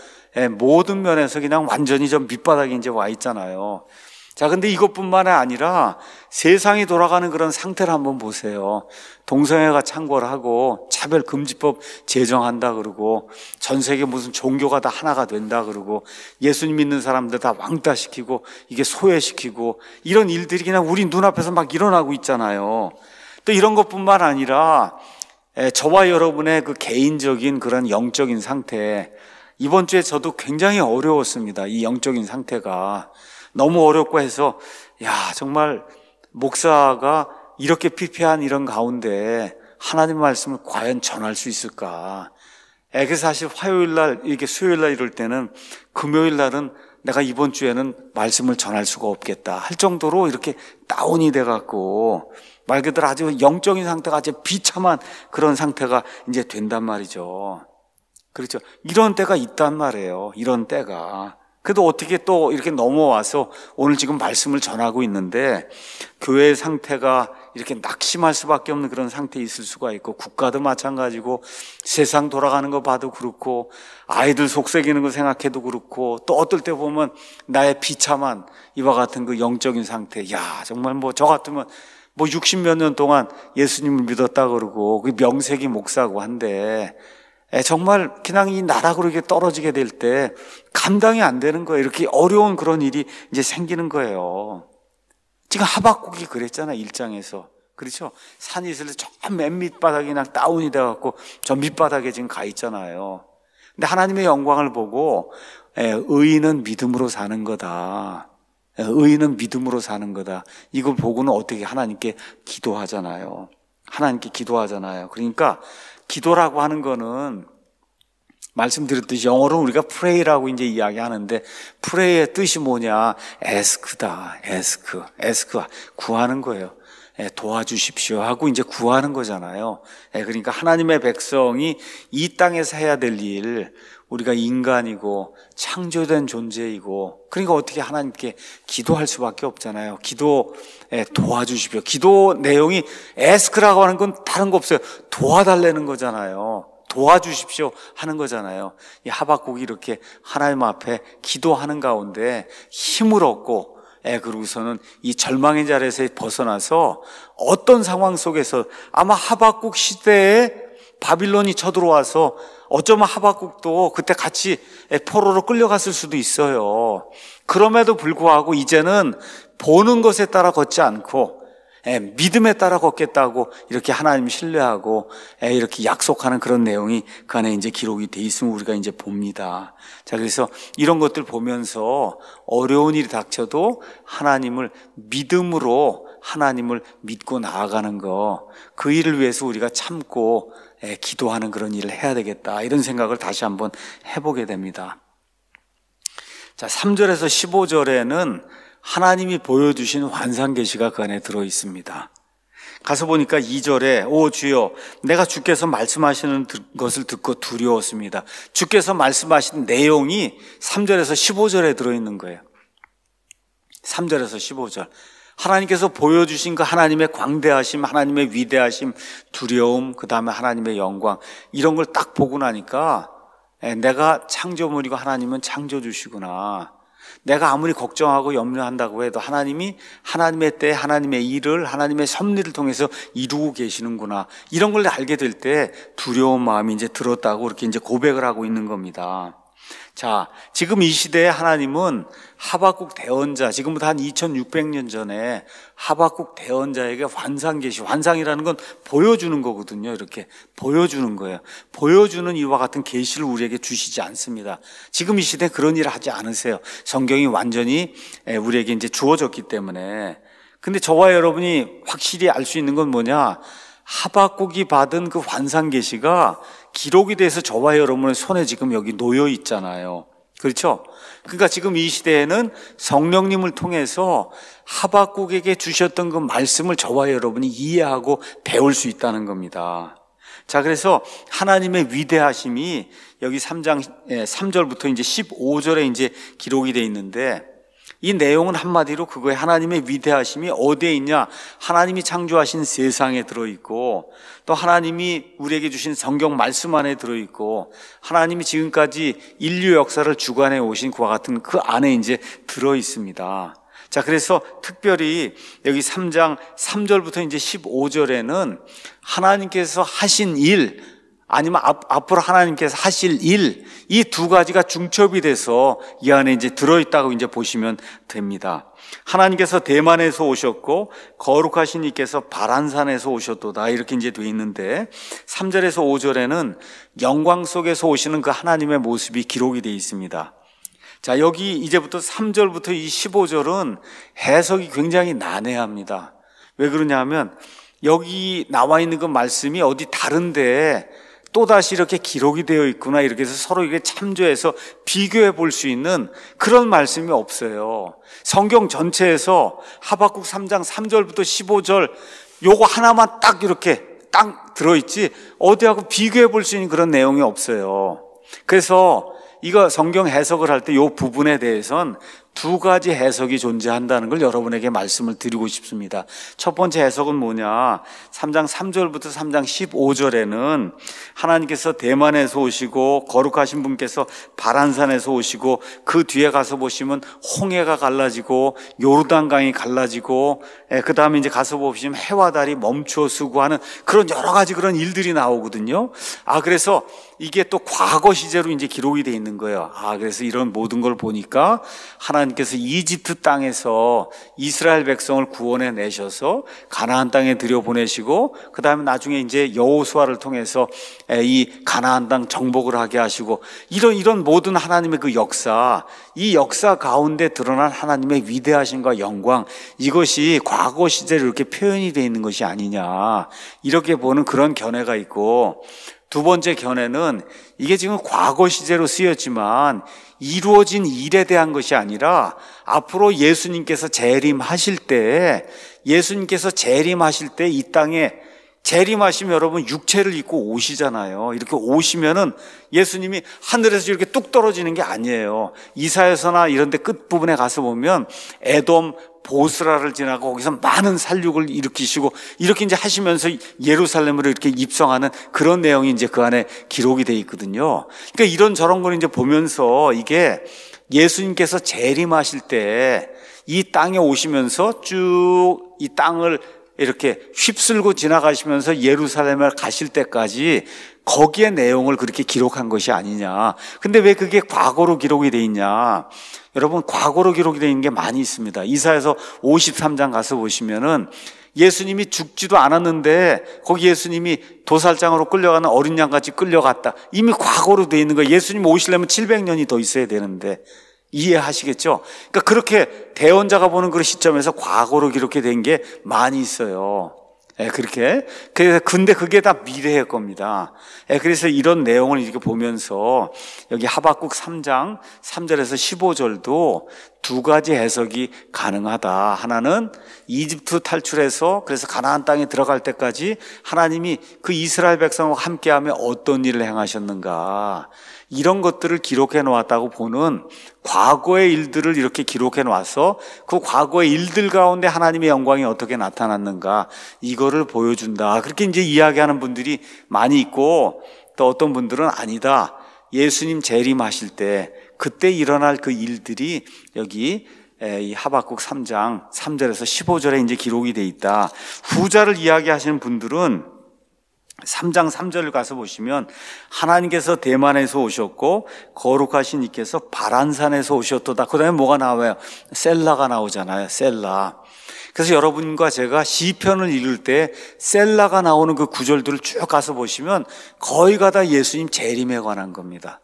모든 면에서 그냥 완전히 좀 밑바닥에 이제 와 있잖아요. 자, 근데 이것뿐만 아니라 세상이 돌아가는 그런 상태를 한번 보세요. 동성애가 창궐을 하고 차별금지법 제정한다 그러고, 전 세계 무슨 종교가 다 하나가 된다 그러고, 예수님 믿는 사람들 다 왕따시키고 이게 소외시키고, 이런 일들이 그냥 우리 눈앞에서 막 일어나고 있잖아요. 또 이런 것뿐만 아니라 저와 여러분의 그 개인적인 그런 영적인 상태, 이번 주에 저도 굉장히 어려웠습니다. 이 영적인 상태가 너무 어렵고 해서, 야, 정말 목사가 이렇게 피폐한 이런 가운데 하나님 말씀을 과연 전할 수 있을까? 그래서 사실 화요일 날, 이렇게 수요일 날 이럴 때는 금요일 날은 내가 이번 주에는 말씀을 전할 수가 없겠다 할 정도로 이렇게 다운이 돼갖고, 말 그대로 아주 영적인 상태가 아주 비참한 그런 상태가 이제 된단 말이죠. 그렇죠. 이런 때가 있단 말이에요. 이런 때가. 그래도 어떻게 또 이렇게 넘어와서 오늘 지금 말씀을 전하고 있는데, 교회의 상태가 이렇게 낙심할 수밖에 없는 그런 상태에 있을 수가 있고, 국가도 마찬가지고, 세상 돌아가는 거 봐도 그렇고, 아이들 속썩이는 거 생각해도 그렇고, 또 어떨 때 보면 나의 비참한 이와 같은 그 영적인 상태, 야 정말 뭐 저 같으면 뭐 육십몇 년 동안 예수님을 믿었다 그러고 그 명색이 목사고 한데, 정말 그냥 이 나락으로 이렇게 떨어지게 될 때 감당이 안 되는 거예요. 이렇게 어려운 그런 일이 이제 생기는 거예요. 지금 하박국이 그랬잖아요, 일 장에서. 그렇죠? 산이 있을 때 저 맨 밑바닥이 그냥 다운이 돼갖고 저 밑바닥에 지금 가 있잖아요. 근데 하나님의 영광을 보고 의인은 믿음으로 사는 거다. 의인은 믿음으로 사는 거다. 이걸 보고는 어떻게 하나님께 기도하잖아요. 하나님께 기도하잖아요. 그러니까 기도라고 하는 거는 말씀드렸듯이 영어로는 우리가 pray라고 이제 이야기하는데, pray의 뜻이 뭐냐? ask다. ask. ask. 구하는 거예요. 도와주십시오 하고 이제 구하는 거잖아요. 그러니까 하나님의 백성이 이 땅에서 해야 될 일, 우리가 인간이고 창조된 존재이고, 그러니까 어떻게 하나님께 기도할 수밖에 없잖아요. 기도 도와주십시오. 기도 내용이 ask라고 하는 건 다른 거 없어요. 도와달라는 거잖아요. 도와주십시오 하는 거잖아요. 이 하박국이 이렇게 하나님 앞에 기도하는 가운데 힘을 얻고, 예, 그러고서는 이 절망의 자리에서 벗어나서 어떤 상황 속에서, 아마 하박국 시대에 바빌론이 쳐들어와서 어쩌면 하박국도 그때 같이 포로로 끌려갔을 수도 있어요. 그럼에도 불구하고 이제는 보는 것에 따라 걷지 않고 믿음에 따라 걷겠다고 이렇게 하나님 신뢰하고 이렇게 약속하는 그런 내용이 그 안에 이제 기록이 돼 있으면 우리가 이제 봅니다. 자, 그래서 이런 것들 보면서 어려운 일이 닥쳐도 하나님을 믿음으로, 하나님을 믿고 나아가는 거, 그 일을 위해서 우리가 참고 기도하는 그런 일을 해야 되겠다, 이런 생각을 다시 한번 해보게 됩니다. 자, 삼 절에서 십오 절에는 하나님이 보여주신 환상 계시가 그 안에 들어 있습니다. 가서 보니까 이 절에 오 주여, 내가 주께서 말씀하시는 것을 듣고 두려웠습니다. 주께서 말씀하신 내용이 삼 절에서 십오 절에 들어있는 거예요. 삼 절에서 십오 절. 하나님께서 보여주신 그 하나님의 광대하심, 하나님의 위대하심, 두려움, 그 다음에 하나님의 영광, 이런 걸 딱 보고 나니까 내가 창조물이고 하나님은 창조주시구나. 내가 아무리 걱정하고 염려한다고 해도 하나님이 하나님의 때 하나님의 일을, 하나님의 섭리를 통해서 이루고 계시는구나, 이런 걸 알게 될 때 두려운 마음이 이제 들었다고 이렇게 이제 고백을 하고 있는 겁니다. 자, 지금 이 시대에 하나님은 하박국 대언자, 지금부터 한 이천육백 년 전에 하박국 대언자에게 환상 계시, 환상이라는 건 보여주는 거거든요. 이렇게 보여주는 거예요. 보여주는 이와 같은 계시를 우리에게 주시지 않습니다. 지금 이 시대에 그런 일을 하지 않으세요. 성경이 완전히 우리에게 이제 주어졌기 때문에. 근데 저와 여러분이 확실히 알 수 있는 건 뭐냐? 하박국이 받은 그 환상 계시가 기록이 돼서 저와 여러분의 손에 지금 여기 놓여 있잖아요. 그렇죠? 그러니까 지금 이 시대에는 성령님을 통해서 하박국에게 주셨던 그 말씀을 저와 여러분이 이해하고 배울 수 있다는 겁니다. 자, 그래서 하나님의 위대하심이 여기 삼 장 삼 절부터 이제 십오 절에 이제 기록이 돼 있는데, 이 내용은 한마디로 그거에 하나님의 위대하심이 어디에 있냐? 하나님이 창조하신 세상에 들어있고, 또 하나님이 우리에게 주신 성경 말씀 안에 들어있고, 하나님이 지금까지 인류 역사를 주관해 오신 그와 같은 그 안에 이제 들어있습니다. 자, 그래서 특별히 여기 삼 장 삼 절부터 이제 십오 절에는 하나님께서 하신 일, 아니면 앞, 앞으로 하나님께서 하실 일, 이 두 가지가 중첩이 돼서 이 안에 이제 들어있다고 이제 보시면 됩니다. 하나님께서 대만에서 오셨고, 거룩하신 이께서 바란산에서 오셨도다, 이렇게 이제 돼 있는데, 삼 절에서 오 절에는 영광 속에서 오시는 그 하나님의 모습이 기록이 돼 있습니다. 자, 여기 이제부터 삼 절부터 이 십오 절은 해석이 굉장히 난해합니다. 왜 그러냐 하면, 여기 나와 있는 그 말씀이 어디 다른데 또다시 이렇게 기록이 되어 있구나, 이렇게 해서 서로 이게 참조해서 비교해 볼 수 있는 그런 말씀이 없어요. 성경 전체에서 하박국 삼 장 삼 절부터 십오 절 요거 하나만 딱 이렇게 딱 들어있지 어디하고 비교해 볼 수 있는 그런 내용이 없어요. 그래서 이거 성경 해석을 할 때 이 부분에 대해서는 두 가지 해석이 존재한다는 걸 여러분에게 말씀을 드리고 싶습니다. 첫 번째 해석은 뭐냐? 삼 장 삼 절부터 삼 장 십오 절에는 하나님께서 대만에서 오시고 거룩하신 분께서 바란산에서 오시고 그 뒤에 가서 보시면 홍해가 갈라지고 요르단강이 갈라지고 그 다음에 이제 가서 보시면 해와 달이 멈추어 서고 하는 그런 여러 가지 그런 일들이 나오거든요. 아, 그래서 이게 또 과거 시제로 이제 기록이 돼 있는 거예요. 아, 그래서 이런 모든 걸 보니까 하나님께서 이집트 땅에서 이스라엘 백성을 구원해 내셔서 가나안 땅에 들여보내시고 그 다음에 나중에 이제 여호수아를 통해서 이 가나안 땅 정복을 하게 하시고 이런 이런 모든 하나님의 그 역사, 이 역사 가운데 드러난 하나님의 위대하심과 영광, 이것이 과거 시제로 이렇게 표현이 되어 있는 것이 아니냐, 이렇게 보는 그런 견해가 있고, 두 번째 견해는 이게 지금 과거 시제로 쓰였지만 이루어진 일에 대한 것이 아니라 앞으로 예수님께서 재림하실 때, 예수님께서 재림하실 때 이 땅에 재림하시면 여러분 육체를 입고 오시잖아요. 이렇게 오시면은 예수님이 하늘에서 이렇게 뚝 떨어지는 게 아니에요. 이사야서나 이런 데 끝부분에 가서 보면 에돔 보스라를 지나고 거기서 많은 살육을 일으키시고 이렇게 이제 하시면서 예루살렘으로 이렇게 입성하는 그런 내용이 이제 그 안에 기록이 돼 있거든요. 그러니까 이런 저런 걸 이제 보면서 이게 예수님께서 재림하실 때 이 땅에 오시면서 쭉 이 땅을 이렇게 휩쓸고 지나가시면서 예루살렘을 가실 때까지 거기에 내용을 그렇게 기록한 것이 아니냐. 근데 왜 그게 과거로 기록이 돼 있냐? 여러분, 과거로 기록이 돼 있는 게 많이 있습니다. 이사야서 오십삼 장 가서 보시면은 예수님이 죽지도 않았는데 거기 예수님이 도살장으로 끌려가는 어린 양같이 끌려갔다. 이미 과거로 돼 있는 거예요. 예수님 오시려면 칠백 년이 더 있어야 되는데. 이해하시겠죠? 그러니까 그렇게 대언자가 보는 그런 시점에서 과거로 기록이 된 게 많이 있어요. 예, 그렇게. 그래서 근데 그게 다 미래의 겁니다. 예, 그래서 이런 내용을 이렇게 보면서 여기 하박국 삼 장 삼 절에서 십오 절도 두 가지 해석이 가능하다. 하나는 이집트 탈출해서 그래서 가나안 땅에 들어갈 때까지 하나님이 그 이스라엘 백성과 함께하며 어떤 일을 행하셨는가, 이런 것들을 기록해 놓았다고 보는 과거의 일들을 이렇게 기록해 놔서 그 과거의 일들 가운데 하나님의 영광이 어떻게 나타났는가, 이거를 보여준다. 그렇게 이제 이야기하는 분들이 많이 있고, 또 어떤 분들은 아니다, 예수님 재림하실 때 그때 일어날 그 일들이 여기 이 하박국 삼 장 삼 절에서 십오 절에 이제 기록이 돼 있다. 후자를 이야기하시는 분들은 삼 장 삼 절을 가서 보시면 하나님께서 대만에서 오셨고 거룩하신 이께서 바란산에서 오셨도다. 그 다음에 뭐가 나와요? 셀라가 나오잖아요. 셀라. 그래서 여러분과 제가 시편을 읽을 때 셀라가 나오는 그 구절들을 쭉 가서 보시면 거의가 다 예수님 재림에 관한 겁니다.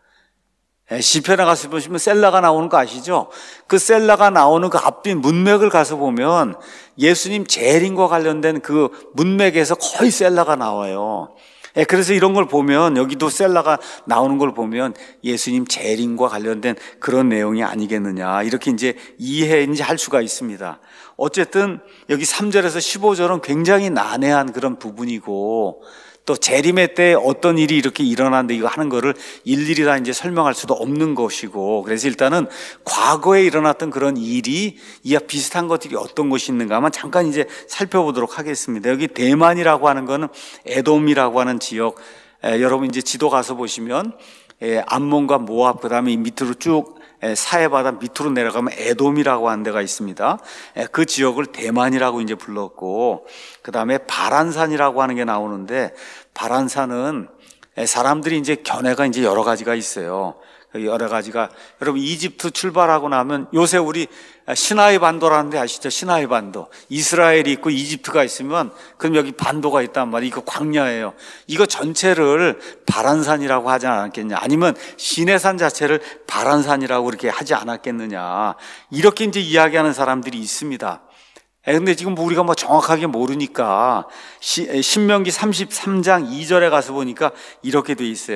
시편에 가서 보시면 셀라가 나오는 거 아시죠? 그 셀라가 나오는 그 앞뒤 문맥을 가서 보면 예수님 재림과 관련된 그 문맥에서 거의 셀라가 나와요. 그래서 이런 걸 보면, 여기도 셀라가 나오는 걸 보면 예수님 재림과 관련된 그런 내용이 아니겠느냐, 이렇게 이제 이해 이제 할 수가 있습니다. 어쨌든 여기 삼 절에서 십오 절은 굉장히 난해한 그런 부분이고, 또 재림의 때 어떤 일이 이렇게 일어나는데 이거 하는 거를 일일이 다 이제 설명할 수도 없는 것이고, 그래서 일단은 과거에 일어났던 그런 일이 이와 비슷한 것들이 어떤 것이 있는가만 잠깐 이제 살펴보도록 하겠습니다. 여기 대만이라고 하는 거는 에돔이라고 하는 지역, 에, 여러분 이제 지도 가서 보시면 에, 암몬과 모압, 그 다음에 이 밑으로 쭉 사해 바다 밑으로 내려가면 에돔이라고 하는 데가 있습니다. 그 지역을 대만이라고 이제 불렀고, 그 다음에 바란산이라고 하는 게 나오는데, 바란산은 사람들이 이제 견해가 이제 여러 가지가 있어요. 여러 가지가, 여러분 이집트 출발하고 나면 요새 우리 시나이 반도라는 데 아시죠? 시나이 반도. 이스라엘이 있고 이집트가 있으면 그럼 여기 반도가 있단 말이에요. 이거 광야예요. 이거 전체를 바란산이라고 하지 않았겠냐, 아니면 시내산 자체를 바란산이라고 그렇게 하지 않았겠느냐, 이렇게 이제 이야기하는 사람들이 있습니다. 근데 지금 우리가 뭐 정확하게 모르니까 신명기 삼십삼 장 이 절에 가서 보니까 이렇게 돼 있어요.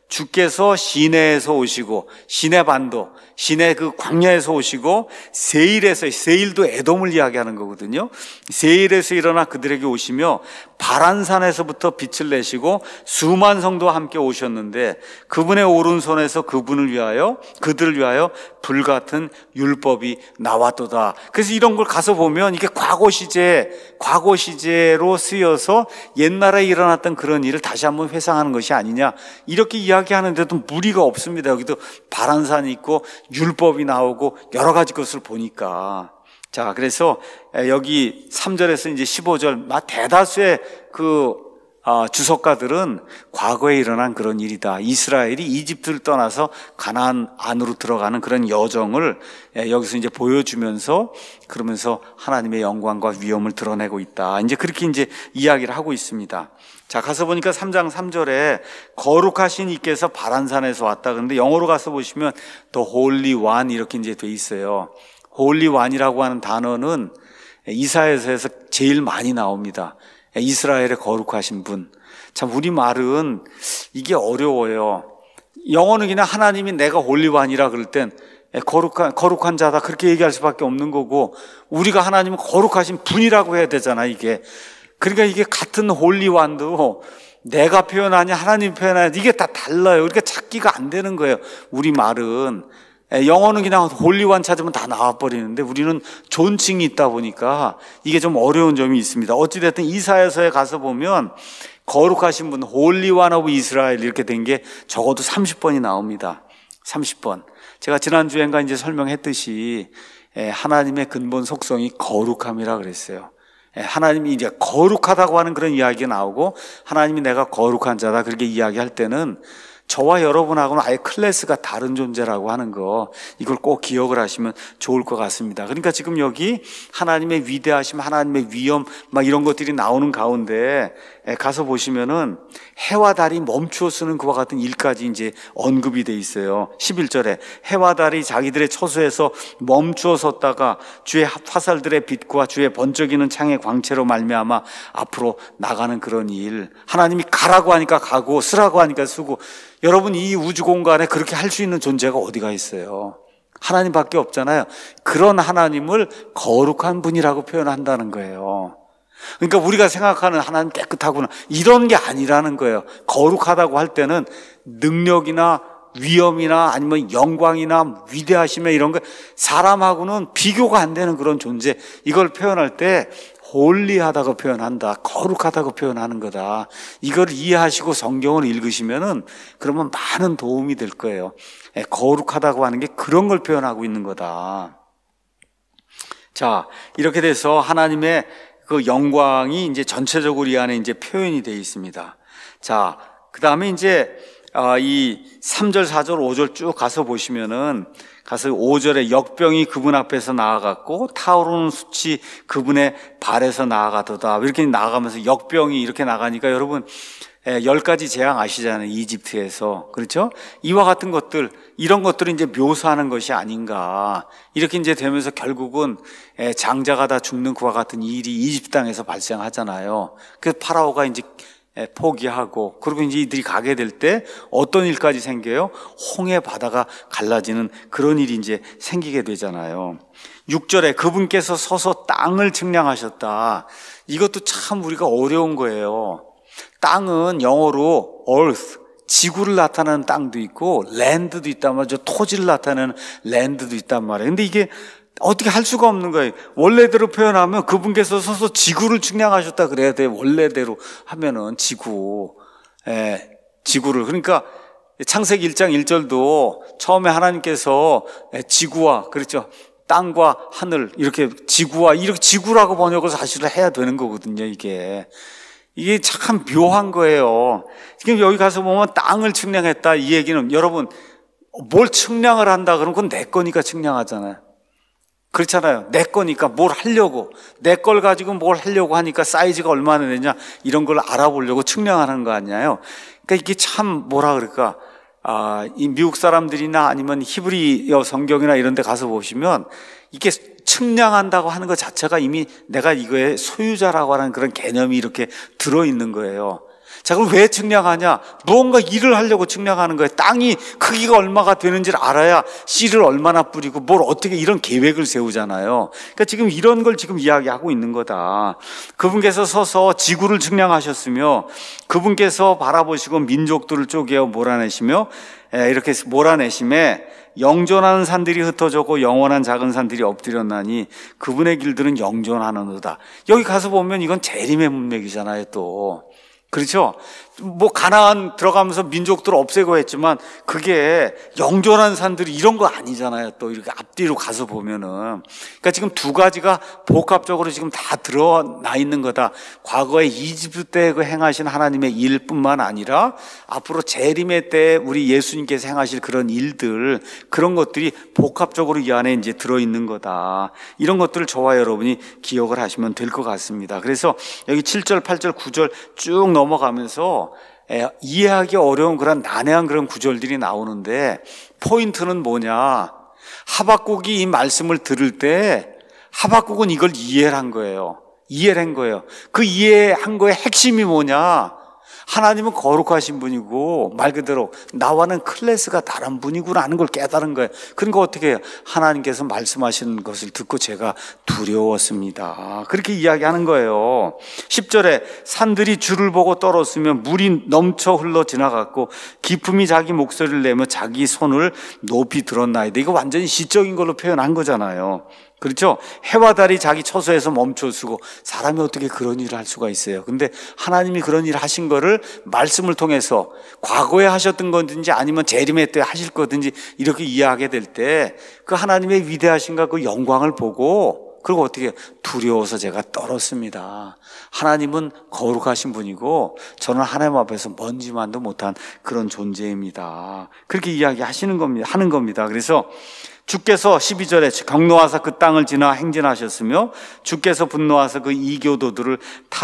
주께서 시내에서 오시고, 시내 반도, 시내 그 광야에서 오시고, 세일에서, 세일도 에돔을 이야기하는 거거든요. 세일에서 일어나 그들에게 오시며 바란산에서부터 빛을 내시고 수만 성도와 함께 오셨는데, 그분의 오른손에서 그분을 위하여, 그들을 위하여 불같은 율법이 나왔도다. 그래서 이런 걸 가서 보면 이게 과거 시제, 과거 시제로 쓰여서 옛날에 일어났던 그런 일을 다시 한번 회상하는 것이 아니냐, 이렇게 이야기하는데도 무리가 없습니다. 여기도 바란산이 있고 율법이 나오고 여러 가지 것을 보니까. 자, 그래서 여기 삼 절에서 이제 십오 절, 대다수의 그 주석가들은 과거에 일어난 그런 일이다. 이스라엘이 이집트를 떠나서 가나안 안으로 들어가는 그런 여정을 여기서 이제 보여주면서, 그러면서 하나님의 영광과 위엄을 드러내고 있다. 이제 그렇게 이제 이야기를 하고 있습니다. 자, 가서 보니까 삼 장 삼 절에 거룩하신 이께서 바란산에서 왔다. 그런데 영어로 가서 보시면 The Holy One 이렇게 이제 돼 있어요. Holy One이라고 하는 단어는 이사야서에서 제일 많이 나옵니다. 이스라엘의 거룩하신 분. 참, 우리 말은 이게 어려워요. 영어는 그냥 하나님이 내가 Holy One이라 그럴 땐 거룩한, 거룩한 자다 그렇게 얘기할 수밖에 없는 거고, 우리가 하나님은 거룩하신 분이라고 해야 되잖아, 이게. 그러니까 이게 같은 Holy One도 내가 표현하냐 하나님 표현하냐 이게 다 달라요. 그러니까 찾기가 안 되는 거예요. 우리 말은 영어는 그냥 홀리 원 찾으면 다 나와버리는데 우리는 존칭이 있다 보니까 이게 좀 어려운 점이 있습니다. 어찌됐든 이사야서에 가서 보면 거룩하신 분, 홀리 원 오브 이스라엘 이렇게 된 게 적어도 삼십 번이 나옵니다. 삼십 번. 제가 지난주엔가 이제 설명했듯이 하나님의 근본 속성이 거룩함이라 그랬어요. 하나님이 이제 거룩하다고 하는 그런 이야기가 나오고, 하나님이 내가 거룩한 자다 그렇게 이야기할 때는 저와 여러분하고는 아예 클래스가 다른 존재라고 하는 거, 이걸 꼭 기억을 하시면 좋을 것 같습니다. 그러니까 지금 여기 하나님의 위대하심, 하나님의 위엄 막 이런 것들이 나오는 가운데 가서 보시면은 해와 달이 멈추어 쓰는 그와 같은 일까지 이제 언급이 돼 있어요. 십일 절에 해와 달이 자기들의 처소에서 멈추어 섰다가 주의 화살들의 빛과 주의 번쩍이는 창의 광채로 말미암아 앞으로 나가는 그런 일. 하나님이 가라고 하니까 가고 쓰라고 하니까 쓰고. 여러분, 이 우주 공간에 그렇게 할 수 있는 존재가 어디가 있어요? 하나님밖에 없잖아요. 그런 하나님을 거룩한 분이라고 표현한다는 거예요. 그러니까 우리가 생각하는 하나님 깨끗하구나 이런 게 아니라는 거예요. 거룩하다고 할 때는 능력이나 위엄이나 아니면 영광이나 위대하심에 이런 거 사람하고는 비교가 안 되는 그런 존재, 이걸 표현할 때 홀리하다고 표현한다, 거룩하다고 표현하는 거다. 이걸 이해하시고 성경을 읽으시면은 그러면 많은 도움이 될 거예요. 거룩하다고 하는 게 그런 걸 표현하고 있는 거다. 자, 이렇게 돼서 하나님의 그 영광이 이제 전체적으로 이 안에 이제 표현이 되어 있습니다. 자, 그 다음에 이제 이 삼 절, 사 절, 오 절 쭉 가서 보시면은, 가서 오 절에 역병이 그분 앞에서 나아갔고 타오르는 숯이 그분의 발에서 나아가도다. 이렇게 나아가면서 역병이 이렇게 나가니까 여러분 열 가지 재앙 아시잖아요. 이집트에서. 그렇죠? 이와 같은 것들, 이런 것들을 이제 묘사하는 것이 아닌가. 이렇게 이제 되면서 결국은 장자가 다 죽는 그와 같은 일이 이집트 땅에서 발생하잖아요. 그래서 파라오가 이제 포기하고, 그리고 이제 이들이 가게 될 때 어떤 일까지 생겨요? 홍해 바다가 갈라지는 그런 일이 이제 생기게 되잖아요. 육 절에 그분께서 서서 땅을 측량하셨다. 이것도 참 우리가 어려운 거예요. 땅은 영어로 earth, 지구를 나타내는 땅도 있고 land도 있단 말이죠. 토지를 나타내는 land도 있단 말이에요. 근데 이게 어떻게 할 수가 없는 거예요. 원래대로 표현하면 그분께서 서서 지구를 측량하셨다 그래야 돼요. 원래대로 하면은 지구, 예, 지구를. 그러니까 창세기 일 장 일 절도 처음에 하나님께서 지구와, 그렇죠, 땅과 하늘, 이렇게 지구와, 이렇게 지구라고 번역을 사실을 해야 되는 거거든요. 이게 이게 참 묘한 거예요. 지금 여기 가서 보면 땅을 측량했다 이 얘기는, 여러분 뭘 측량을 한다 그러면 그건 내 거니까 측량하잖아요. 그렇잖아요. 내 거니까 뭘 하려고, 내 걸 가지고 뭘 하려고 하니까 사이즈가 얼마나 되냐 이런 걸 알아보려고 측량하는 거 아니에요. 그러니까 이게 참 뭐라 그럴까, 아, 이 미국 사람들이나 아니면 히브리어 성경이나 이런 데 가서 보시면 이게 측량한다고 하는 것 자체가 이미 내가 이거의 소유자라고 하는 그런 개념이 이렇게 들어있는 거예요. 자, 그럼 왜 측량하냐? 무언가 일을 하려고 측량하는 거예요. 땅이 크기가 얼마가 되는지를 알아야 씨를 얼마나 뿌리고 뭘 어떻게 이런 계획을 세우잖아요. 그러니까 지금 이런 걸 지금 이야기하고 있는 거다. 그분께서 서서 지구를 측량하셨으며 그분께서 바라보시고 민족들을 쪼개어 몰아내시며 이렇게 몰아내심에 영존하는 산들이 흩어졌고 영원한 작은 산들이 엎드렸나니 그분의 길들은 영존하는도다. 여기 가서 보면 이건 재림의 문맥이잖아요, 또. 그렇죠? 뭐 가나안 들어가면서 민족들을 없애고 했지만 그게 영존한 산들이 이런 거 아니잖아요. 또 이렇게 앞뒤로 가서 보면은. 그러니까 지금 두 가지가 복합적으로 지금 다 드러나 있는 거다. 과거에 이집트 때 그 행하신 하나님의 일뿐만 아니라 앞으로 재림의 때 우리 예수님께서 행하실 그런 일들, 그런 것들이 복합적으로 이 안에 이제 들어 있는 거다. 이런 것들을 저와 여러분이 기억을 하시면 될 것 같습니다. 그래서 여기 칠 절, 팔 절, 구 절 쭉 넘어가면서 에, 이해하기 어려운 그런 난해한 그런 구절들이 나오는데 포인트는 뭐냐? 하박국이 이 말씀을 들을 때 하박국은 이걸 이해를 한 거예요. 이해를 한 거예요. 그 이해한 거의 핵심이 뭐냐? 하나님은 거룩하신 분이고 말 그대로 나와는 클래스가 다른 분이구나 하는 걸 깨달은 거예요. 그러니까 어떻게 해요? 하나님께서 말씀하시는 것을 듣고 제가 두려웠습니다. 그렇게 이야기하는 거예요. 십 절에 산들이 주를 보고 떨었으며 물이 넘쳐 흘러 지나갔고 기품이 자기 목소리를 내며 자기 손을 높이 들었나이다. 이거 완전히 시적인 걸로 표현한 거잖아요. 그렇죠? 해와 달이 자기 처소에서 멈춰서고 사람이 어떻게 그런 일을 할 수가 있어요. 근데 하나님이 그런 일을 하신 거를 말씀을 통해서 과거에 하셨던 건지 아니면 재림의 때 하실 거든지 이렇게 이해하게 될 때 그 하나님의 위대하신가 그 영광을 보고 그리고 어떻게 두려워서 제가 떨었습니다. 하나님은 거룩하신 분이고 저는 하나님 앞에서 먼지만도 못한 그런 존재입니다. 그렇게 이야기하시는 겁니다. 하는 겁니다. 그래서 주께서 십이 절에 경노하사 그 땅을 지나 행진하셨으며 주께서 분노하사 그 이교도들을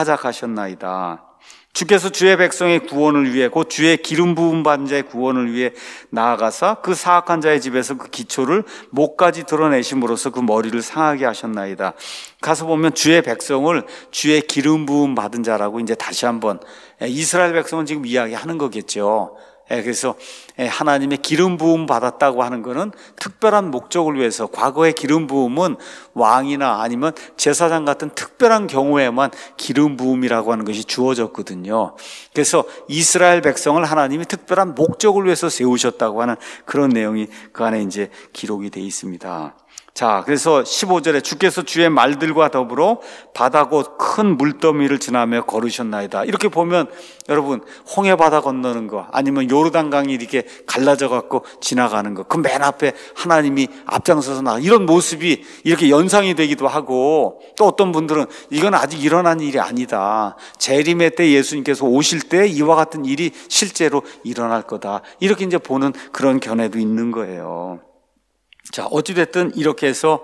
타작하셨나이다. 주께서 주의 백성의 구원을 위해 곧 주의 기름 부음 받은 자의 구원을 위해 나아가사 그 사악한 자의 집에서 그 기초를 목까지 드러내심으로써 그 머리를 상하게 하셨나이다. 가서 보면 주의 백성을 주의 기름 부음 받은 자라고 이제 다시 한번 이스라엘 백성은 지금 이야기하는 거겠죠. 그래서 하나님의 기름 부음 받았다고 하는 것은 특별한 목적을 위해서, 과거의 기름 부음은 왕이나 아니면 제사장 같은 특별한 경우에만 기름 부음이라고 하는 것이 주어졌거든요. 그래서 이스라엘 백성을 하나님이 특별한 목적을 위해서 세우셨다고 하는 그런 내용이 그 안에 이제 기록이 되어 있습니다. 자, 그래서 십오 절에 주께서 주의 말들과 더불어 바다 곧 큰 물더미를 지나며 걸으셨나이다. 이렇게 보면 여러분 홍해 바다 건너는 거 아니면 요르단강이 이렇게 갈라져 갖고 지나가는 거, 그 맨 앞에 하나님이 앞장서서 나가 이런 모습이 이렇게 연상이 되기도 하고, 또 어떤 분들은 이건 아직 일어난 일이 아니다, 재림의 때 예수님께서 오실 때 이와 같은 일이 실제로 일어날 거다, 이렇게 이제 보는 그런 견해도 있는 거예요. 자, 어찌됐든 이렇게 해서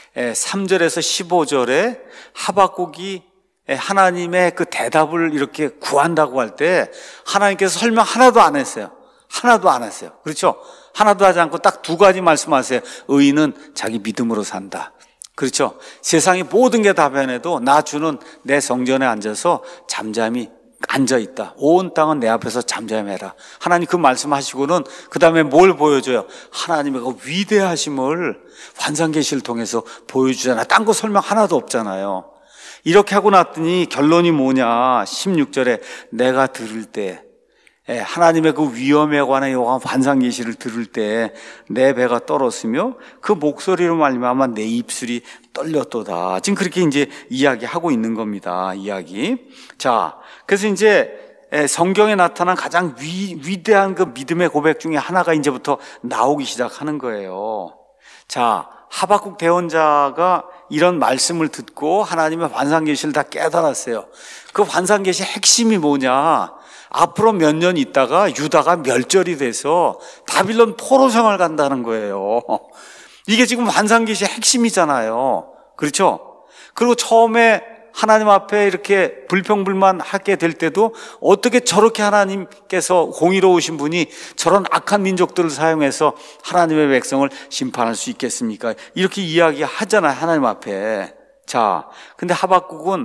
삼 절에서 십오 절에 하박국이 하나님의 그 대답을 이렇게 구한다고 할 때 하나님께서 설명 하나도 안 했어요. 하나도 안 했어요. 그렇죠? 하나도 하지 않고 딱 두 가지 말씀하세요. 의인은 자기 믿음으로 산다. 그렇죠? 세상의 모든 게 다 변해도 나 주는 내 성전에 앉아서 잠잠히 앉아있다. 온 땅은 내 앞에서 잠잠해라. 하나님 그 말씀하시고는 그 다음에 뭘 보여줘요? 하나님의 그 위대하심을 환상계시를 통해서 보여주잖아요. 딴 거 설명 하나도 없잖아요. 이렇게 하고 났더니 결론이 뭐냐? 십육 절에 내가 들을 때, 하나님의 그 위엄에 관한 환상계시를 들을 때 내 배가 떨었으며 그 목소리로 말미암아 내 입술이 떨렸도다. 지금 그렇게 이제 이야기하고 있는 겁니다. 이야기. 자, 그래서 이제 성경에 나타난 가장 위, 위대한 그 믿음의 고백 중에 하나가 이제부터 나오기 시작하는 거예요. 자, 하박국 대언자가 이런 말씀을 듣고 하나님의 환상계시를 다 깨달았어요. 그 환상계시의 핵심이 뭐냐? 앞으로 몇 년 있다가 유다가 멸절이 돼서 바빌론 포로 생활 간다는 거예요. 이게 지금 환상계시의 핵심이잖아요. 그렇죠? 그리고 처음에 하나님 앞에 이렇게 불평불만하게 될 때도 어떻게 저렇게 하나님께서 공의로우신 분이 저런 악한 민족들을 사용해서 하나님의 백성을 심판할 수 있겠습니까? 이렇게 이야기하잖아요, 하나님 앞에. 자, 근데 하박국은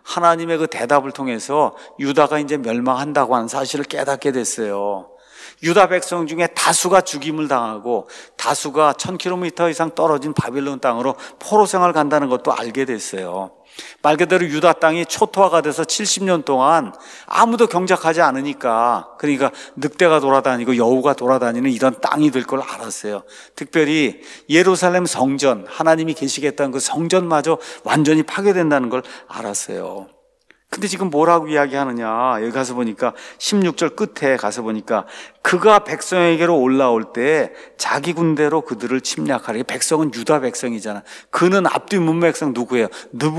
하나님의 그 대답을 통해서 유다가 이제 멸망한다고 하는 사실을 깨닫게 됐어요. 유다 백성 중에 다수가 죽임을 당하고 다수가 천 킬로미터 이상 떨어진 바빌론 땅으로 포로 생활 간다는 것도 알게 됐어요. 말 그대로 유다 땅이 초토화가 돼서 칠십 년 동안 아무도 경작하지 않으니까, 그러니까 늑대가 돌아다니고 여우가 돌아다니는 이런 땅이 될 걸 알았어요. 특별히 예루살렘 성전, 하나님이 계시겠다는 그 성전마저 완전히 파괴된다는 걸 알았어요. 근데 지금 뭐라고 이야기하느냐, 여기 가서 보니까 십육 절 끝에 가서 보니까 그가 백성에게로 올라올 때 자기 군대로 그들을 침략하리. 백성은 유다 백성이잖아. 그는 앞뒤 문맥상 누구예요?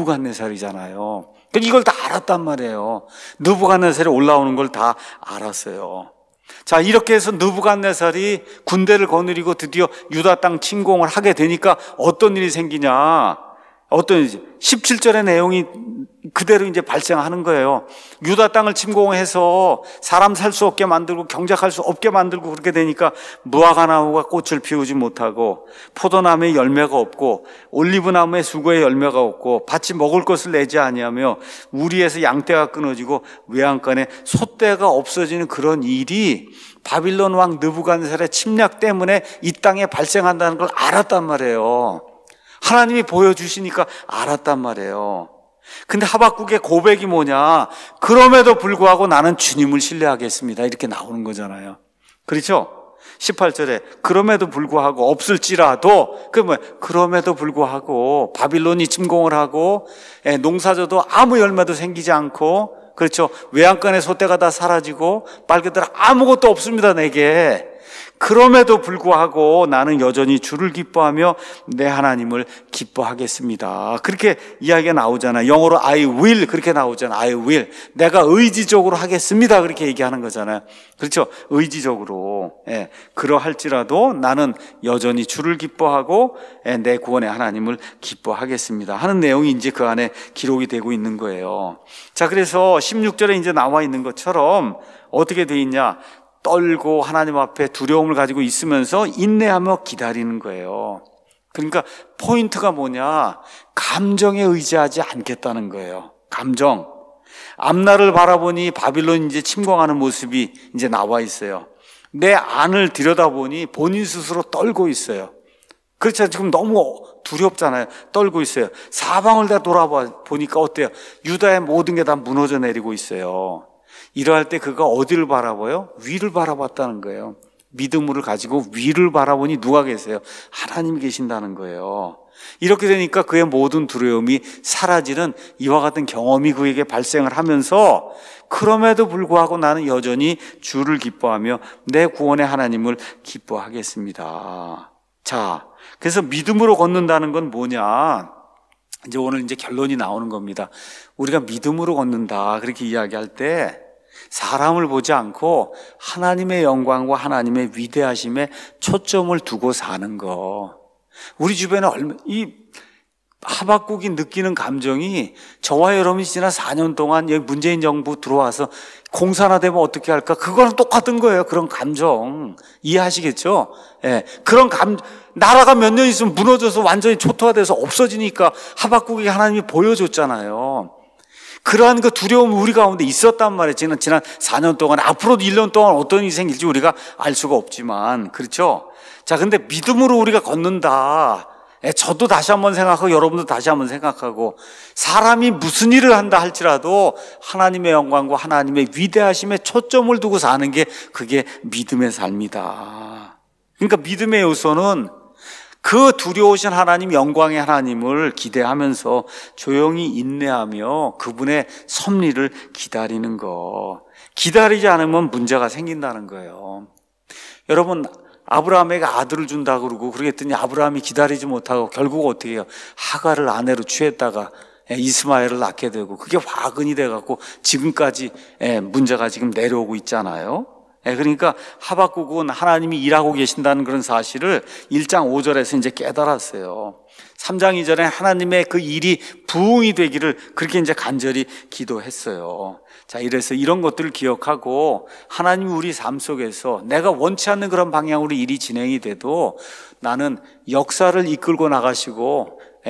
느부갓네살이잖아요. 이걸 다 알았단 말이에요. 느부갓네살이 올라오는 걸 다 알았어요. 자, 이렇게 해서 느부갓네살이 군대를 거느리고 드디어 유다 땅 침공을 하게 되니까 어떤 일이 생기냐, 어떤 일이지? 십칠 절의 내용이 그대로 이제 발생하는 거예요. 유다 땅을 침공해서 사람 살 수 없게 만들고 경작할 수 없게 만들고 그렇게 되니까 무화과 나무가 꽃을 피우지 못하고 포도나무에 열매가 없고 올리브 나무에 수고의 열매가 없고 밭이 먹을 것을 내지 아니하며 우리에서 양떼가 끊어지고 외양간에 소떼가 없어지는 그런 일이 바빌론 왕 느부갓네살의 침략 때문에 이 땅에 발생한다는 걸 알았단 말이에요. 하나님이 보여주시니까 알았단 말이에요. 근데 하박국의 고백이 뭐냐? 그럼에도 불구하고 나는 주님을 신뢰하겠습니다. 이렇게 나오는 거잖아요. 그렇죠? 십팔 절에 그럼에도 불구하고 없을지라도, 그 뭐야? 그럼에도 불구하고 바빌론이 침공을 하고 농사져도 아무 열매도 생기지 않고, 그렇죠? 외양간의 소떼가 다 사라지고 말 그대로 아무것도 없습니다, 내게. 그럼에도 불구하고 나는 여전히 주를 기뻐하며 내 하나님을 기뻐하겠습니다. 그렇게 이야기가 나오잖아요. 영어로 I will 그렇게 나오잖아요. I will. 내가 의지적으로 하겠습니다. 그렇게 얘기하는 거잖아요. 그렇죠? 의지적으로. 예. 그러할지라도 나는 여전히 주를 기뻐하고 예, 내 구원의 하나님을 기뻐하겠습니다 하는 내용이 이제 그 안에 기록이 되고 있는 거예요. 자, 그래서 십육 절에 이제 나와 있는 것처럼 어떻게 돼 있냐? 떨고 하나님 앞에 두려움을 가지고 있으면서 인내하며 기다리는 거예요. 그러니까 포인트가 뭐냐? 감정에 의지하지 않겠다는 거예요. 감정. 앞날을 바라보니 바빌론 이제 침공하는 모습이 이제 나와 있어요. 내 안을 들여다보니 본인 스스로 떨고 있어요. 그렇죠. 지금 너무 두렵잖아요. 떨고 있어요. 사방을 다 돌아보니까 어때요? 유다의 모든 게 다 무너져 내리고 있어요. 이러할 때 그가 어디를 바라봐요? 위를 바라봤다는 거예요. 믿음을 가지고 위를 바라보니 누가 계세요? 하나님이 계신다는 거예요. 이렇게 되니까 그의 모든 두려움이 사라지는 이와 같은 경험이 그에게 발생을 하면서 그럼에도 불구하고 나는 여전히 주를 기뻐하며 내 구원의 하나님을 기뻐하겠습니다. 자, 그래서 믿음으로 걷는다는 건 뭐냐? 이제 오늘 이제 결론이 나오는 겁니다. 우리가 믿음으로 걷는다 그렇게 이야기할 때 사람을 보지 않고 하나님의 영광과 하나님의 위대하심에 초점을 두고 사는 거. 우리 주변에 얼마, 이 하박국이 느끼는 감정이 저와 여러분이 지난 사 년 동안 여기 문재인 정부 들어와서 공사나 되면 어떻게 할까? 그거랑 똑같은 거예요. 그런 감정. 이해하시겠죠? 예. 그런 감, 나라가 몇 년 있으면 무너져서 완전히 초토화돼서 없어지니까 하박국이 하나님이 보여줬잖아요. 그러한 그 두려움이 우리 가운데 있었단 말이에요. 지난, 지난 사 년 동안, 앞으로도 일 년 동안 어떤 일이 생길지 우리가 알 수가 없지만, 그렇죠? 자, 근데 믿음으로 우리가 걷는다. 예, 저도 다시 한번 생각하고 여러분도 다시 한번 생각하고 사람이 무슨 일을 한다 할지라도 하나님의 영광과 하나님의 위대하심에 초점을 두고 사는 게 그게 믿음의 삶이다. 그러니까 믿음의 요소는 그 두려우신 하나님, 영광의 하나님을 기대하면서 조용히 인내하며 그분의 섭리를 기다리는 거. 기다리지 않으면 문제가 생긴다는 거예요. 여러분, 아브라함에게 아들을 준다 그러고 그러겠더니 아브라함이 기다리지 못하고 결국 어떻게 해요? 하갈을 아내로 취했다가 이스마엘을 낳게 되고 그게 화근이 돼갖고 지금까지 문제가 지금 내려오고 있잖아요. 그러니까 하박국은 하나님이 일하고 계신다는 그런 사실을 일 장 오 절에서 이제 깨달았어요. 삼 장 이 절에 하나님의 그 일이 부응이 되기를 그렇게 이제 간절히 기도했어요. 자, 이래서 이런 것들을 기억하고 하나님이 우리 삶 속에서 내가 원치 않는 그런 방향으로 일이 진행이 돼도 나는 역사를 이끌고 나가시고 예,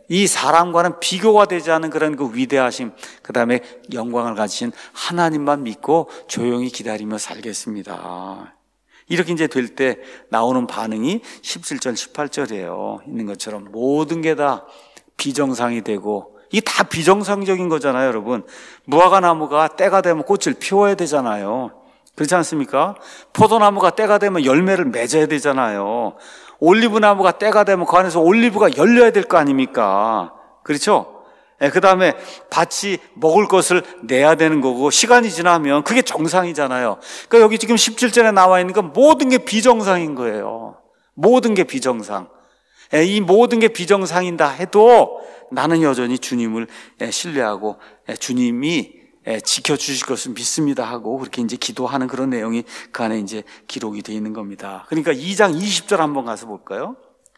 이 사람과는 비교가 되지 않은 그런 그 위대하심, 그 다음에 영광을 가지신 하나님만 믿고 조용히 기다리며 살겠습니다. 이렇게 이제 될 때 나오는 반응이 십칠 절, 십팔 절이에요. 있는 것처럼 모든 게 다 비정상이 되고, 이게 다 비정상적인 거잖아요, 여러분. 무화과 나무가 때가 되면 꽃을 피워야 되잖아요. 그렇지 않습니까? 포도나무가 때가 되면 열매를 맺어야 되잖아요. 올리브 나무가 때가 되면 그 안에서 올리브가 열려야 될 거 아닙니까? 그렇죠? 네, 그 다음에 밭이 먹을 것을 내야 되는 거고, 시간이 지나면 그게 정상이잖아요. 그러니까 여기 지금 십칠 절에 나와 있는 건 모든 게 비정상인 거예요. 모든 게 비정상. 네, 이 모든 게 비정상이다 해도 나는 여전히 주님을 신뢰하고 주님이 지켜주실 것을 믿습니다 하고 그렇게 이제 기도하는 그런 내용이 그 안에 이제 기록이 되어 있는 겁니다. 그러니까 이 장 이십 절 한번 가서 볼까요?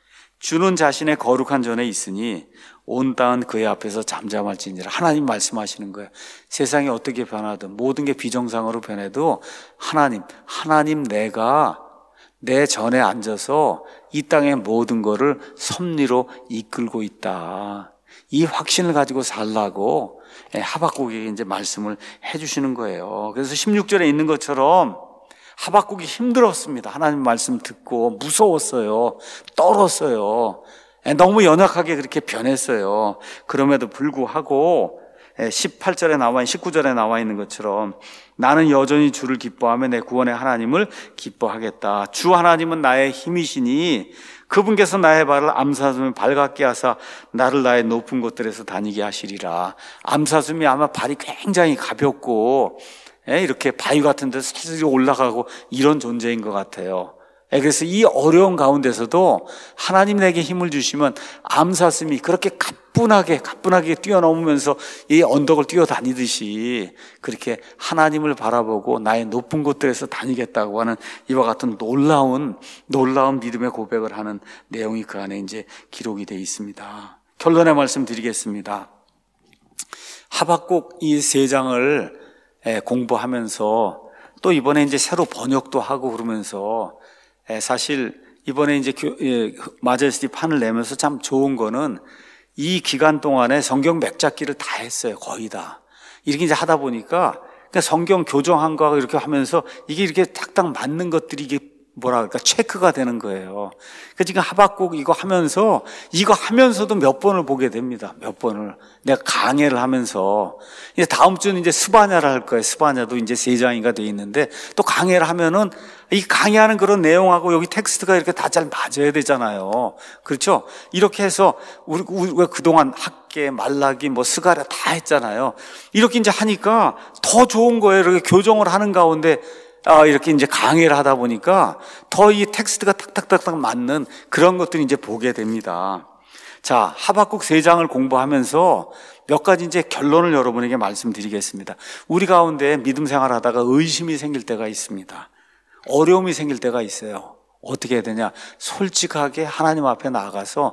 주는 자신의 거룩한 전에 있으니 온 땅은 그의 앞에서 잠잠할지니라. 하나님 말씀하시는 거예요. 세상이 어떻게 변하든 모든 게 비정상으로 변해도 하나님, 하나님 내가 내 전에 앉아서 이 땅의 모든 거를 섭리로 이끌고 있다. 이 확신을 가지고 살라고 하박국에게 이제 말씀을 해주시는 거예요. 그래서 십육 절에 있는 것처럼 하박국이 힘들었습니다. 하나님 말씀 듣고 무서웠어요. 떨었어요. 너무 연약하게 그렇게 변했어요. 그럼에도 불구하고 십팔 절에 나와 있는, 십구 절에 나와 있는 것처럼 나는 여전히 주를 기뻐하며 내 구원의 하나님을 기뻐하겠다. 주 하나님은 나의 힘이시니 그분께서 나의 발을 암사슴에 발같게 하사 나를 나의 높은 곳들에서 다니게 하시리라. 암사슴이 아마 발이 굉장히 가볍고 이렇게 바위 같은 데서 살살 올라가고 이런 존재인 것 같아요. 그래서 이 어려운 가운데서도 하나님 내게 힘을 주시면 암사슴이 그렇게 가뿐하게 가뿐하게 뛰어넘으면서 이 언덕을 뛰어다니듯이 그렇게 하나님을 바라보고 나의 높은 곳들에서 다니겠다고 하는 이와 같은 놀라운 놀라운 믿음의 고백을 하는 내용이 그 안에 이제 기록이 되어 있습니다. 결론의 말씀 드리겠습니다. 하박국 이 세 장을 공부하면서 또 이번에 이제 새로 번역도 하고 그러면서 사실 이번에 이제 마제스티 판을 내면서 참 좋은 거는 이 기간 동안에 성경 맥잡기를 다 했어요. 거의 다. 이렇게 이제 하다 보니까 성경 교정한 거하고 이렇게 하면서 이게 이렇게 딱딱 맞는 것들이 이게 뭐라 그럴까 체크가 되는 거예요. 그러니까 지금 하박국 이거 하면서 이거 하면서도 몇 번을 보게 됩니다. 몇 번을 내가 강해를 하면서 이제 다음 주는 이제 스바냐를 할 거예요. 스바냐도 이제 세 장이가 돼 있는데 또 강해를 하면은 이 강의하는 그런 내용하고 여기 텍스트가 이렇게 다 잘 맞아야 되잖아요. 그렇죠? 이렇게 해서 우리 우리가 그동안 학계, 말라기, 뭐 스가랴 다 했잖아요. 이렇게 이제 하니까 더 좋은 거예요. 이렇게 교정을 하는 가운데 아, 이렇게 이제 강의를 하다 보니까 더 이 텍스트가 탁탁탁탁 맞는 그런 것들이 이제 보게 됩니다. 자, 하박국 세 장을 공부하면서 몇 가지 이제 결론을 여러분에게 말씀드리겠습니다. 우리 가운데 믿음 생활 하다가 의심이 생길 때가 있습니다. 어려움이 생길 때가 있어요. 어떻게 해야 되냐? 솔직하게 하나님 앞에 나가서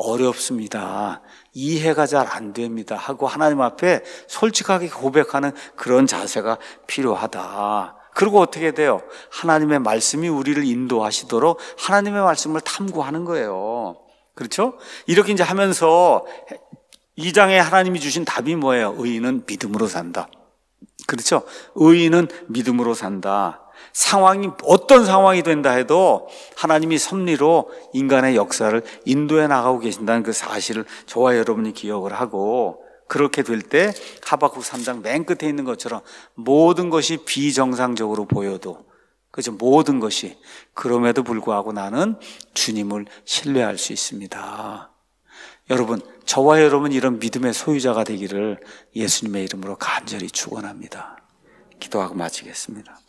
어렵습니다. 이해가 잘 안 됩니다. 하고 하나님 앞에 솔직하게 고백하는 그런 자세가 필요하다. 그리고 어떻게 돼요? 하나님의 말씀이 우리를 인도하시도록 하나님의 말씀을 탐구하는 거예요. 그렇죠? 이렇게 이제 하면서 이 장에 하나님이 주신 답이 뭐예요? 의인은 믿음으로 산다. 그렇죠? 의인은 믿음으로 산다. 상황이 어떤 상황이 된다 해도 하나님이 섭리로 인간의 역사를 인도해 나가고 계신다는 그 사실을 저와 여러분이 기억을 하고 그렇게 될 때 하박국 삼 장 맨 끝에 있는 것처럼 모든 것이 비정상적으로 보여도 그죠? 모든 것이 그럼에도 불구하고 나는 주님을 신뢰할 수 있습니다. 여러분, 저와 여러분 이런 믿음의 소유자가 되기를 예수님의 이름으로 간절히 축원합니다. 기도하고 마치겠습니다.